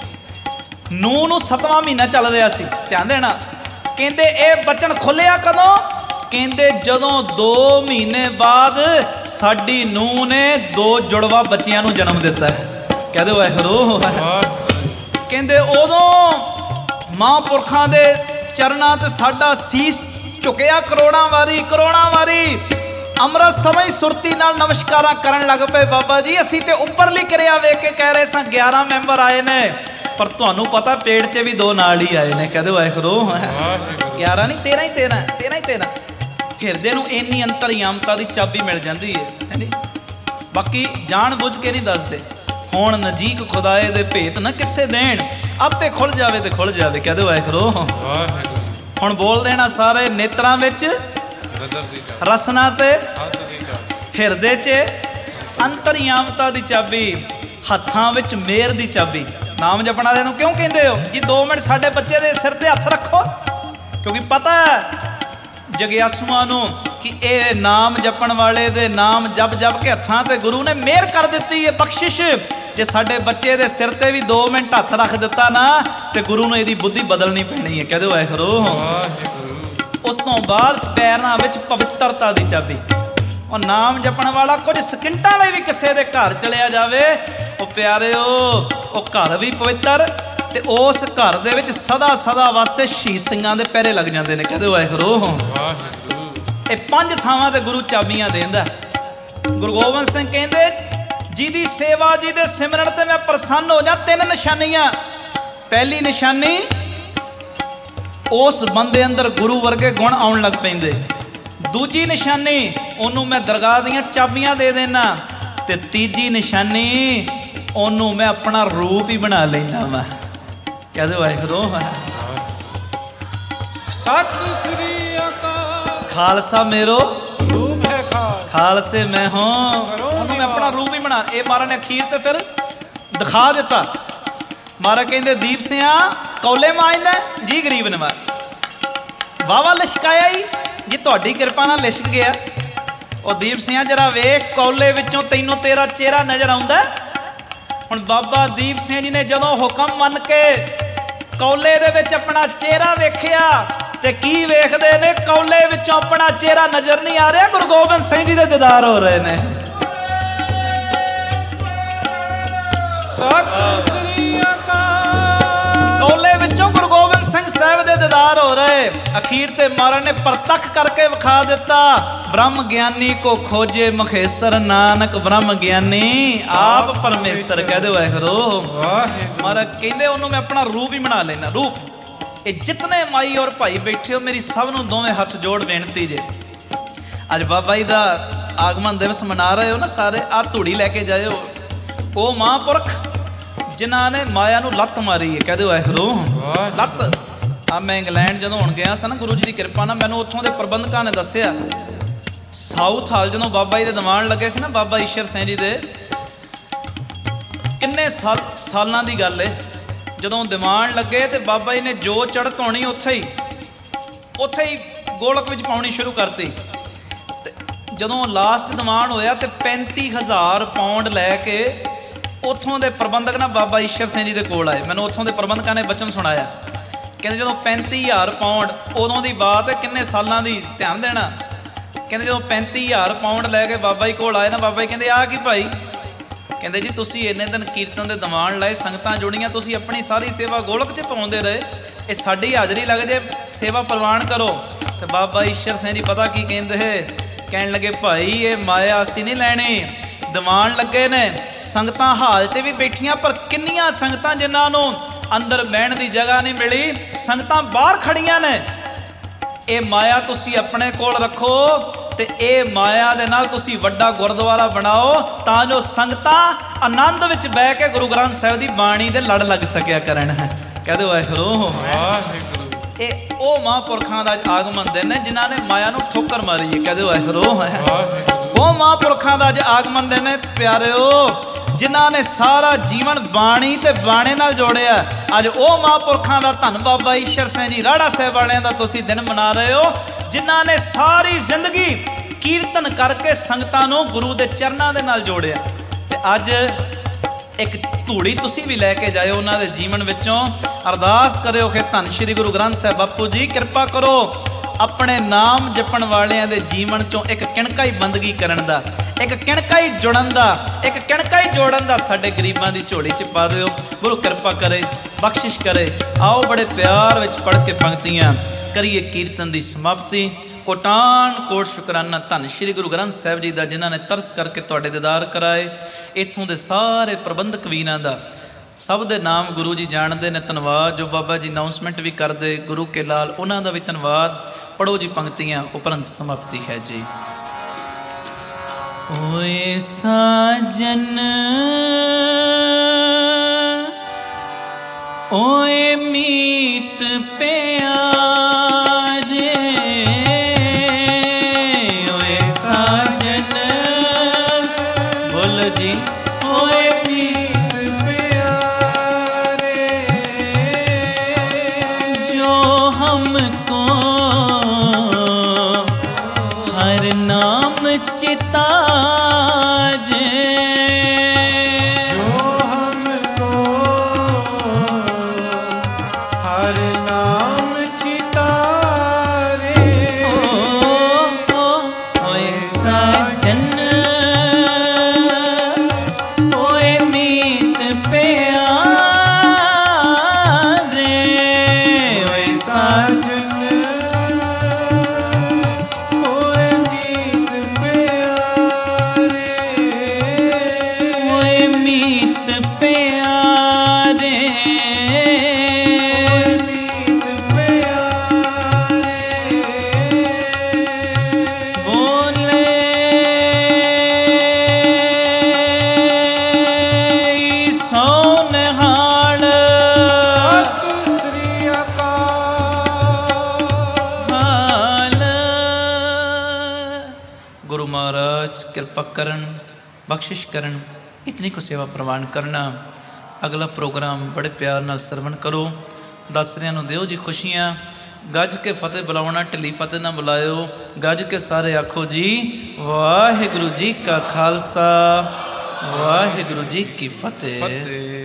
S1: नूह नूं 7वां महीना चल रहा सी, ध्यान देना। कहते ये बचन खुलिया कदों? कहते जदों 2 महीने बाद साडी नूह ने 2 जुड़वा बच्चियां नूं जन्म दिता है। कह दो वाहिगुरू। कहते उदों महापुरखों के चरना ते साडा सीस झुकिया करोड़ां वारी। अमृत समय सुरती नाल नमस्कारा करन लग पे। बाबा जी असी ते उपरली क्रिया वेख के कह रहे सा 11 मैंबर आए ने, पर तुहानू पता पेट च भी 2 नाल ही आए ने। कह दो वाहिगुरू। 11 नहीं 13 ही 13। हिरदे नूं इन्नी अंतरयामता की चाबी मिल जाती है नी। बाकी जान बुझ के नहीं दसदे। हुण नजीक खुदाए दे भेत न किसे देण, आपे खुल जावे ते खुल जावे। कह दो वाहिगुरू। हुण बोल देना सारे। नेत्रां विच रसना ते हिरदे च अंतरयामता की चाबी, हत्थां विच मेहर की चाबी। नाम जपण वाले नूं क्यों कहंदे हो जी? 2 मिनट साडे बच्चे दे सिर ते हत्थ रखो, क्योंकि पता है जगियासुआं नूं कि ये नाम जपण वाले दे नाम जप के हत्थां ते गुरु ने मेहर कर दित्ती है, बख्शिश। जे साडे बच्चे दे सिर ते भी 2 मिनट हत्थ रख दिता ना ते गुरु ने इहदी बुद्धि बदलनी पैनी है। कह दो वाहिगुरू। उस तो बाद पैरां विच पवित्रता की चाबी। और नाम जपण वाला कुछ सकिंटां लई भी किसी दे घर चलिया जावे, ओ प्यारिओ ओ घर भी पवित्र ਤੇ ਉਸ ਘਰ ਦੇ ਵਿੱਚ ਸਦਾ ਸਦਾ ਵਾਸਤੇ ਸ਼ੀਸ਼ ਸਿੰਘਾਂ ਦੇ ਪਹਿਰੇ ਲੱਗ ਜਾਂਦੇ ਨੇ। ਕਹਿੰਦੇ ਵਾਹਿਗੁਰੂ
S2: ਵਾਹਿਗੁਰੂ।
S1: ਇਹ 5 ਥਾਵਾਂ ਤੇ ਗੁਰੂ ਚਾਬੀਆਂ ਦੇਂਦਾ। ਗੁਰੂ ਗੋਬਿੰਦ ਸਿੰਘ ਕਹਿੰਦੇ ਜਿਹਦੀ ਸੇਵਾ ਜਿਹਦੇ ਸਿਮਰਨ ਤੇ ਮੈਂ ਪ੍ਰਸੰਨ ਹੋ ਜਾ, 3 ਨਿਸ਼ਾਨੀਆਂ। ਪਹਿਲੀ ਨਿਸ਼ਾਨੀ, ਉਸ ਬੰਦੇ ਅੰਦਰ ਗੁਰੂ ਵਰਗੇ ਗੁਣ ਆਉਣ ਲੱਗ ਪੈਂਦੇ। ਦੂਜੀ ਨਿਸ਼ਾਨੀ, ਉਹਨੂੰ ਮੈਂ ਦਰਗਾਹ ਦੀਆਂ ਚਾਬੀਆਂ ਦੇ ਦੇਣਾ। ਤੇ ਤੀਜੀ ਨਿਸ਼ਾਨੀ, ਉਹਨੂੰ ਮੈਂ ਆਪਣਾ ਰੂਪ ਹੀ ਬਣਾ ਲੈਣਾ ਵਾ। ਕਹਿੰਦੇ ਵਾਹਿਗੁਰੂ।
S2: ਸਤਿ ਸ੍ਰੀ ਅਕਾਲ।
S1: ਖਾਲਸਾ ਮੇਰੋ
S2: ਰੂਪ ਹੈ ਖਾਸ,
S1: ਖਾਲਸੇ ਮੈਂ ਹਾਂ। ਉਹਨੂੰ ਮੈਂ ਆਪਣਾ ਰੂਪ ਹੀ ਬਣਾ। ਇਹ ਮਹਾਰਾਜ ਨੇ ਅਖੀਰ ਤੇ ਫਿਰ ਦਿਖਾ ਦਿੱਤਾ। ਮਹਾਰਾਜ ਕਹਿੰਦੇ ਦੀਪ ਸਿਆ ਕੌਲੇ ਮਾਂਜਦਾ ਜੀ ਗਰੀਬ ਨਵਾਜ। ਵਾਵਾ ਲਿਸ਼ਕਾਇਆ ਹੀ ਜੀ ਤੁਹਾਡੀ ਕਿਰਪਾ ਨਾਲ ਲਿਸ਼ਕ ਗਿਆ। ਉਹ ਦੀਪ ਸਿਆ ਜਰਾ ਵੇਖ ਕੌਲੇ ਵਿੱਚੋਂ ਤੈਨੂੰ ਤੇਰਾ ਚਿਹਰਾ ਨਜ਼ਰ ਆਉਂਦਾ। ਹੁਣ ਬਾਬਾ ਦੀਪ ਸਿੰਘ ਜੀ ਨੇ ਜਦੋਂ ਹੁਕਮ ਮੰਨ ਕੇ ਕੌਲੇ ਦੇ ਵਿੱਚ ਆਪਣਾ ਚਿਹਰਾ ਵੇਖਿਆ ਤੇ ਕੀ ਵੇਖਦੇ ਨੇ? ਕੌਲੇ ਵਿੱਚੋਂ ਆਪਣਾ ਚਿਹਰਾ ਨਜ਼ਰ ਨਹੀਂ ਆ ਰਿਹਾ, ਗੁਰੂ ਗੋਬਿੰਦ ਸਿੰਘ ਜੀ ਦੇ ਦੀਦਾਰ ਹੋ ਰਹੇ ਨੇ।
S2: ਸਤਿ ਸ੍ਰੀ ਅਕਾਲ।
S1: ਕੌਲੇ ਵਿੱਚੋਂ ਗੁਰੂ ਗੋਬਿੰਦ ਸਿੰਘ ਸਾਹਿਬ ਦੇ ਦੀਦਾਰ ਹੋ ਰਹੇ। ਅਖੀਰ ਤੇ ਮਹਾਰਾਜ ਨੇ ਪ੍ਰਤੱਖ ਕਰਕੇ ਵਿਖਾ ਦਿੱਤਾ। ਬ੍ਰਹਮ ਗਿਆਨੀ ਕੋ ਖੋਜੇ ਮਖੇਸਰ, ਨਾਨਕ ਬ੍ਰਹਮ ਗਿਆਨੀ ਆਪ ਪਰਮੇਸ਼ਰ। ਕਹਦੇ ਵਾਹਿਗੁਰੂ। ਮਹਾਰਾਜ ਕਹਿੰਦੇ ਉਹਨੂੰ ਮੈਂ ਆਪਣਾ ਰੂਪ ਹੀ ਬਣਾ ਲੈਣਾ। ਰੂਪ ਇਹ ਜਿਤਨੇ ਮਾਈ ਔਰ ਭਾਈ ਬੈਠੇ ਹੋ, ਮੇਰੀ ਸਭ ਨੂੰ ਦੋਵੇਂ ਹੱਥ ਜੋੜ ਬੇਨਤੀ ਜੇ, ਅੱਜ ਬਾਬਾ ਜੀ ਦਾ ਆਗਮਨ ਦਿਵਸ ਮਨਾ ਰਹੇ ਹੋ ਨਾ ਸਾਰੇ, ਆਹ ਧੂੜੀ ਲੈ ਕੇ ਜਾਇਓ। ਉਹ ਮਹਾਂਪੁਰਖ ਜਿਨ੍ਹਾਂ ਨੇ ਮਾਇਆ ਨੂੰ ਲੱਤ ਮਾਰੀ ਹੈ। ਕਹਦੇ ਵਾਹਿਗੁਰੂ। ਲੱਤ ਆ ਮੈਂ ਇੰਗਲੈਂਡ ਜਦੋਂ ਹੁਣ ਗਿਆ ਸੀ ਨਾ, ਗੁਰੂ ਜੀ ਦੀ ਕਿਰਪਾ ਨਾਲ ਮੈਨੂੰ ਉੱਥੋਂ ਦੇ ਪ੍ਰਬੰਧਕਾਂ ਨੇ ਦੱਸਿਆ, ਸਾਊਥ ਹਾਲ ਜਦੋਂ ਬਾਬਾ ਜੀ ਦੇ ਦੀਵਾਨ ਲੱਗੇ ਸੀ ਨਾ, ਬਾਬਾ ਈਸ਼ਰ ਸਿੰਘ ਜੀ ਦੇ, ਕਿੰਨੇ ਸਾਲਾਂ ਦੀ ਗੱਲ ਏ, ਜਦੋਂ ਦੀਵਾਨ ਲੱਗੇ ਤੇ ਬਾਬਾ ਜੀ ਨੇ ਜੋ ਚੜ੍ਹਤ ਹੋਣੀ ਉੱਥੇ ਹੀ ਗੋਲਕ ਵਿੱਚ ਪਾਉਣੀ ਸ਼ੁਰੂ ਕਰਤੀ। ਤੇ ਜਦੋਂ ਲਾਸਟ ਦੀਵਾਨ ਹੋਇਆ ਤੇ 35,000 ਪਾਉਂਡ ਲੈ ਕੇ ਉੱਥੋਂ ਦੇ ਪ੍ਰਬੰਧਕ ਨਾ ਬਾਬਾ ਈਸ਼ਰ ਸਿੰਘ ਜੀ ਦੇ ਕੋਲ ਆਏ। ਮੈਨੂੰ ਉੱਥੋਂ ਦੇ ਪ੍ਰਬੰਧਕਾਂ ਨੇ ਬਚਨ ਸੁਣਾਇਆ। ਕਹਿੰਦੇ ਜਦੋਂ 35,000 ਪਾਉਂਡ, ਉਦੋਂ ਦੀ ਬਾਤ ਹੈ, ਕਿੰਨੇ ਸਾਲਾਂ ਦੀ, ਧਿਆਨ ਦੇਣਾ। ਕਹਿੰਦੇ ਜਦੋਂ 35,000 ਪਾਉਂਡ ਲੈ ਕੇ ਬਾਬਾ ਜੀ ਕੋਲ ਆਏ ਨਾ, ਬਾਬਾ ਜੀ ਕਹਿੰਦੇ ਆਹ ਕੀ ਭਾਈ? ਕਹਿੰਦੇ ਜੀ ਤੁਸੀਂ ਇੰਨੇ ਦਿਨ ਕੀਰਤਨ ਦੇ ਦੀਵਾਨ ਲਾਏ, ਸੰਗਤਾਂ ਜੁੜੀਆਂ, ਤੁਸੀਂ ਆਪਣੀ ਸਾਰੀ ਸੇਵਾ ਗੋਲਕ 'ਚ ਪਾਉਂਦੇ ਰਹੇ, ਇਹ ਸਾਡੀ ਹਾਜ਼ਰੀ ਲੱਗ ਜੇ, ਸੇਵਾ ਪ੍ਰਵਾਨ ਕਰੋ। ਤੇ ਬਾਬਾ ਈਸ਼ਰ ਸਿੰਘ ਜੀ ਪਤਾ ਕੀ ਕਹਿੰਦੇ? ਕਹਿਣ ਲੱਗੇ ਭਾਈ ਇਹ ਮਾਇਆ ਅਸੀਂ ਨਹੀਂ ਲੈਣੀ। ਦੀਵਾਨ ਲੱਗੇ ਨੇ, ਸੰਗਤਾਂ ਹਾਲ 'ਚ ਵੀ ਬੈਠੀਆਂ, ਪਰ ਕਿੰਨੀਆਂ ਸੰਗਤਾਂ ਜਿਨ੍ਹਾਂ ਨੂੰ ਅੰਦਰ ਬਹਿਣ ਦੀ ਜਗ੍ਹਾ ਨਹੀਂ ਮਿਲੀ, ਸੰਗਤਾਂ ਬਾਹਰ ਖੜੀਆਂ ਨੇ। ਇਹ ਮਾਇਆ ਤੁਸੀਂ ਆਪਣੇ ਕੋਲ ਰੱਖੋ ਤੇ ਇਹ ਮਾਇਆ ਦੇ ਨਾਲ ਤੁਸੀਂ ਵੱਡਾ ਗੁਰਦੁਆਰਾ ਬਣਾਓ, ਤਾਂ ਜੋ ਸੰਗਤਾਂ ਆਨੰਦ ਵਿੱਚ ਬਹਿ ਕੇ ਗੁਰੂ ਗ੍ਰੰਥ ਸਾਹਿਬ ਦੀ ਬਾਣੀ ਦੇ ਲੜ ਲੱਗ ਸਕਿਆ ਕਰਨ। ਕਹਦੇ ਵਾਹਿਗੁਰੂ। ਇਹ ਉਹ ਮਹਾਂਪੁਰਖਾਂ ਦਾ ਆਗਮਨ ਦਿਨ ਹੈ ਜਿਨ੍ਹਾਂ ਨੇ ਮਾਇਆ ਨੂੰ ਠੋਕਰ ਮਾਰੀ ਹੈ। ਕਹਦੇ ਵਾਹਿਗੁਰੂ। ਉਹ ਮਹਾਂਪੁਰਖਾਂ ਦਾ ਅੱਜ ਆਗਮਨ ਦਿਨ ਹੈ ਪਿਆਰਿਓ, ਜਿਨ੍ਹਾਂ ਨੇ ਸਾਰਾ ਜੀਵਨ ਬਾਣੀ ਤੇ ਬਾਣੇ ਨਾਲ ਜੋੜਿਆ। ਅੱਜ ਉਹ ਮਹਾਂਪੁਰਖਾਂ ਦਾ ਧੰਨ ਬਾਬਾ ਈਸ਼ਰ ਸਿੰਘ ਜੀ ਰਾੜਾ ਸਾਹਿਬ ਵਾਲਿਆਂ ਦਾ ਤੁਸੀਂ ਦਿਨ ਮਨਾ ਰਹੇ ਹੋ, ਜਿਨ੍ਹਾਂ ਨੇ ਸਾਰੀ ਜ਼ਿੰਦਗੀ ਕੀਰਤਨ ਕਰਕੇ ਸੰਗਤਾਂ ਨੂੰ ਗੁਰੂ ਦੇ ਚਰਨਾਂ ਦੇ ਨਾਲ ਜੋੜਿਆ। ਤੇ ਅੱਜ ਇੱਕ ਧੂੜੀ ਤੁਸੀਂ ਵੀ ਲੈ ਕੇ ਜਾਇਓ ਉਹਨਾਂ ਦੇ ਜੀਵਨ ਵਿੱਚੋਂ। ਅਰਦਾਸ ਕਰਿਓ ਕਿ ਧੰਨ ਸ਼੍ਰੀ ਗੁਰੂ ਗ੍ਰੰਥ ਸਾਹਿਬ ਬਾਪੂ ਜੀ ਕਿਰਪਾ ਕਰੋ, ਆਪਣੇ ਨਾਮ ਜਪਣ ਵਾਲਿਆਂ ਦੇ ਜੀਵਨ ਚੋਂ ਇੱਕ ਕਿਣਕਾ ਹੀ ਬੰਦਗੀ ਕਰਨ ਦਾ, ਇੱਕ ਕਿਣਕਾ ਹੀ ਜੁੜਨ ਦਾ, ਇੱਕ ਕਿਣਕਾ ਹੀ ਜੋੜਨ ਦਾ ਸਾਡੇ ਗਰੀਬਾਂ ਦੀ ਝੋਲੀ 'ਚ ਪਾ ਦਿਓ। ਗੁਰੂ ਕਿਰਪਾ ਕਰੇ, ਬਖਸ਼ਿਸ਼ ਕਰੇ। ਆਓ ਬੜੇ ਪਿਆਰ ਵਿੱਚ ਪੜ੍ਹ ਕੇ ਪੰਕਤੀਆਂ ਕਰੀਏ ਕੀਰਤਨ ਦੀ ਸਮਾਪਤੀ। ਕੋਟਾਨ ਕੋਟ ਸ਼ੁਕਰਾਨਾ ਧੰਨ ਸ਼੍ਰੀ ਗੁਰੂ ਗ੍ਰੰਥ ਸਾਹਿਬ ਜੀ ਦਾ, ਜਿਨ੍ਹਾਂ ਨੇ ਤਰਸ ਕਰਕੇ ਤੁਹਾਡੇ ਦੀਦਾਰ ਕਰਾਏ। ਇੱਥੋਂ ਦੇ ਸਾਰੇ ਪ੍ਰਬੰਧਕ ਵੀਰਾਂ ਦਾ ਸਭ ਦੇ ਨਾਮ ਗੁਰੂ ਜੀ ਜਾਣਦੇ ਨੇ। ਧੰਨਵਾਦ। ਜੋ ਬਾਬਾ ਜੀ ਅਨਾਉਂਸਮੈਂਟ ਵੀ ਕਰਦੇ ਗੁਰੂ ਕੇ ਲਾਲ, ਉਹਨਾਂ ਦਾ ਵੀ ਧੰਨਵਾਦ। ਪੜੋ ਜੀ ਪੰਕਤੀਆਂ, ਉਪਰੰਤ ਸਮਾਪਤੀ ਹੈ ਜੀ। ਓਏ ਸਾਜਨ ਓਏ ਮੀਤ ਪਿਆਰੇ, ਓਏ ਸਾਜਨ ਬੋਲ ਜੀ, ਓਏ ਮੀਤ
S2: प्यारे,
S1: जो हमको हर नाम चिता जे,
S2: जो हमको हर नाम
S3: ਸਾਜਨ ਹੋਏ ਮੀਤ ਪਿਆਰੇ,
S1: ਹੋਏ ਮੀਤ ਪਿਆਰੇ,
S3: ਹੋਏ ਮੀਤ ਪਿਆਰੇ,
S1: ਬੋਲੇ ਸੋ ਨਿਹਾਲ।
S3: ਸਤਿ ਸ੍ਰੀ
S1: ਹਾਲ। ਗੁਰੂ ਮਹਾਰਾਜ ਕਿਰਪਾ ਕਰਨ, ਬਖਸ਼ਿਸ਼ ਕਰਨ, ਇਤਨੀ ਕੁ ਸੇਵਾ ਪ੍ਰਵਾਨ ਕਰਨਾ। ਅਗਲਾ ਪ੍ਰੋਗਰਾਮ ਬੜੇ ਪਿਆਰ ਨਾਲ ਸਰਵਣ ਕਰੋ। ਦਾਸਰਿਆਂ ਨੂੰ ਦਿਓ ਜੀ ਖੁਸ਼ੀਆਂ। ਗੱਜ ਕੇ ਫਤਿਹ ਬੁਲਾਉਣਾ, ਢਿੱਲੀ ਫਤਿਹ ਨਾ ਬੁਲਾਇਓ। ਗੱਜ ਕੇ ਸਾਰੇ ਆਖੋ ਜੀ ਵਾਹਿਗੁਰੂ ਜੀ ਕਾ ਖਾਲਸਾ, ਵਾਹਿਗੁਰੂ ਜੀ ਕੀ ਫਤਿਹ।
S3: ਫਤਿਹ।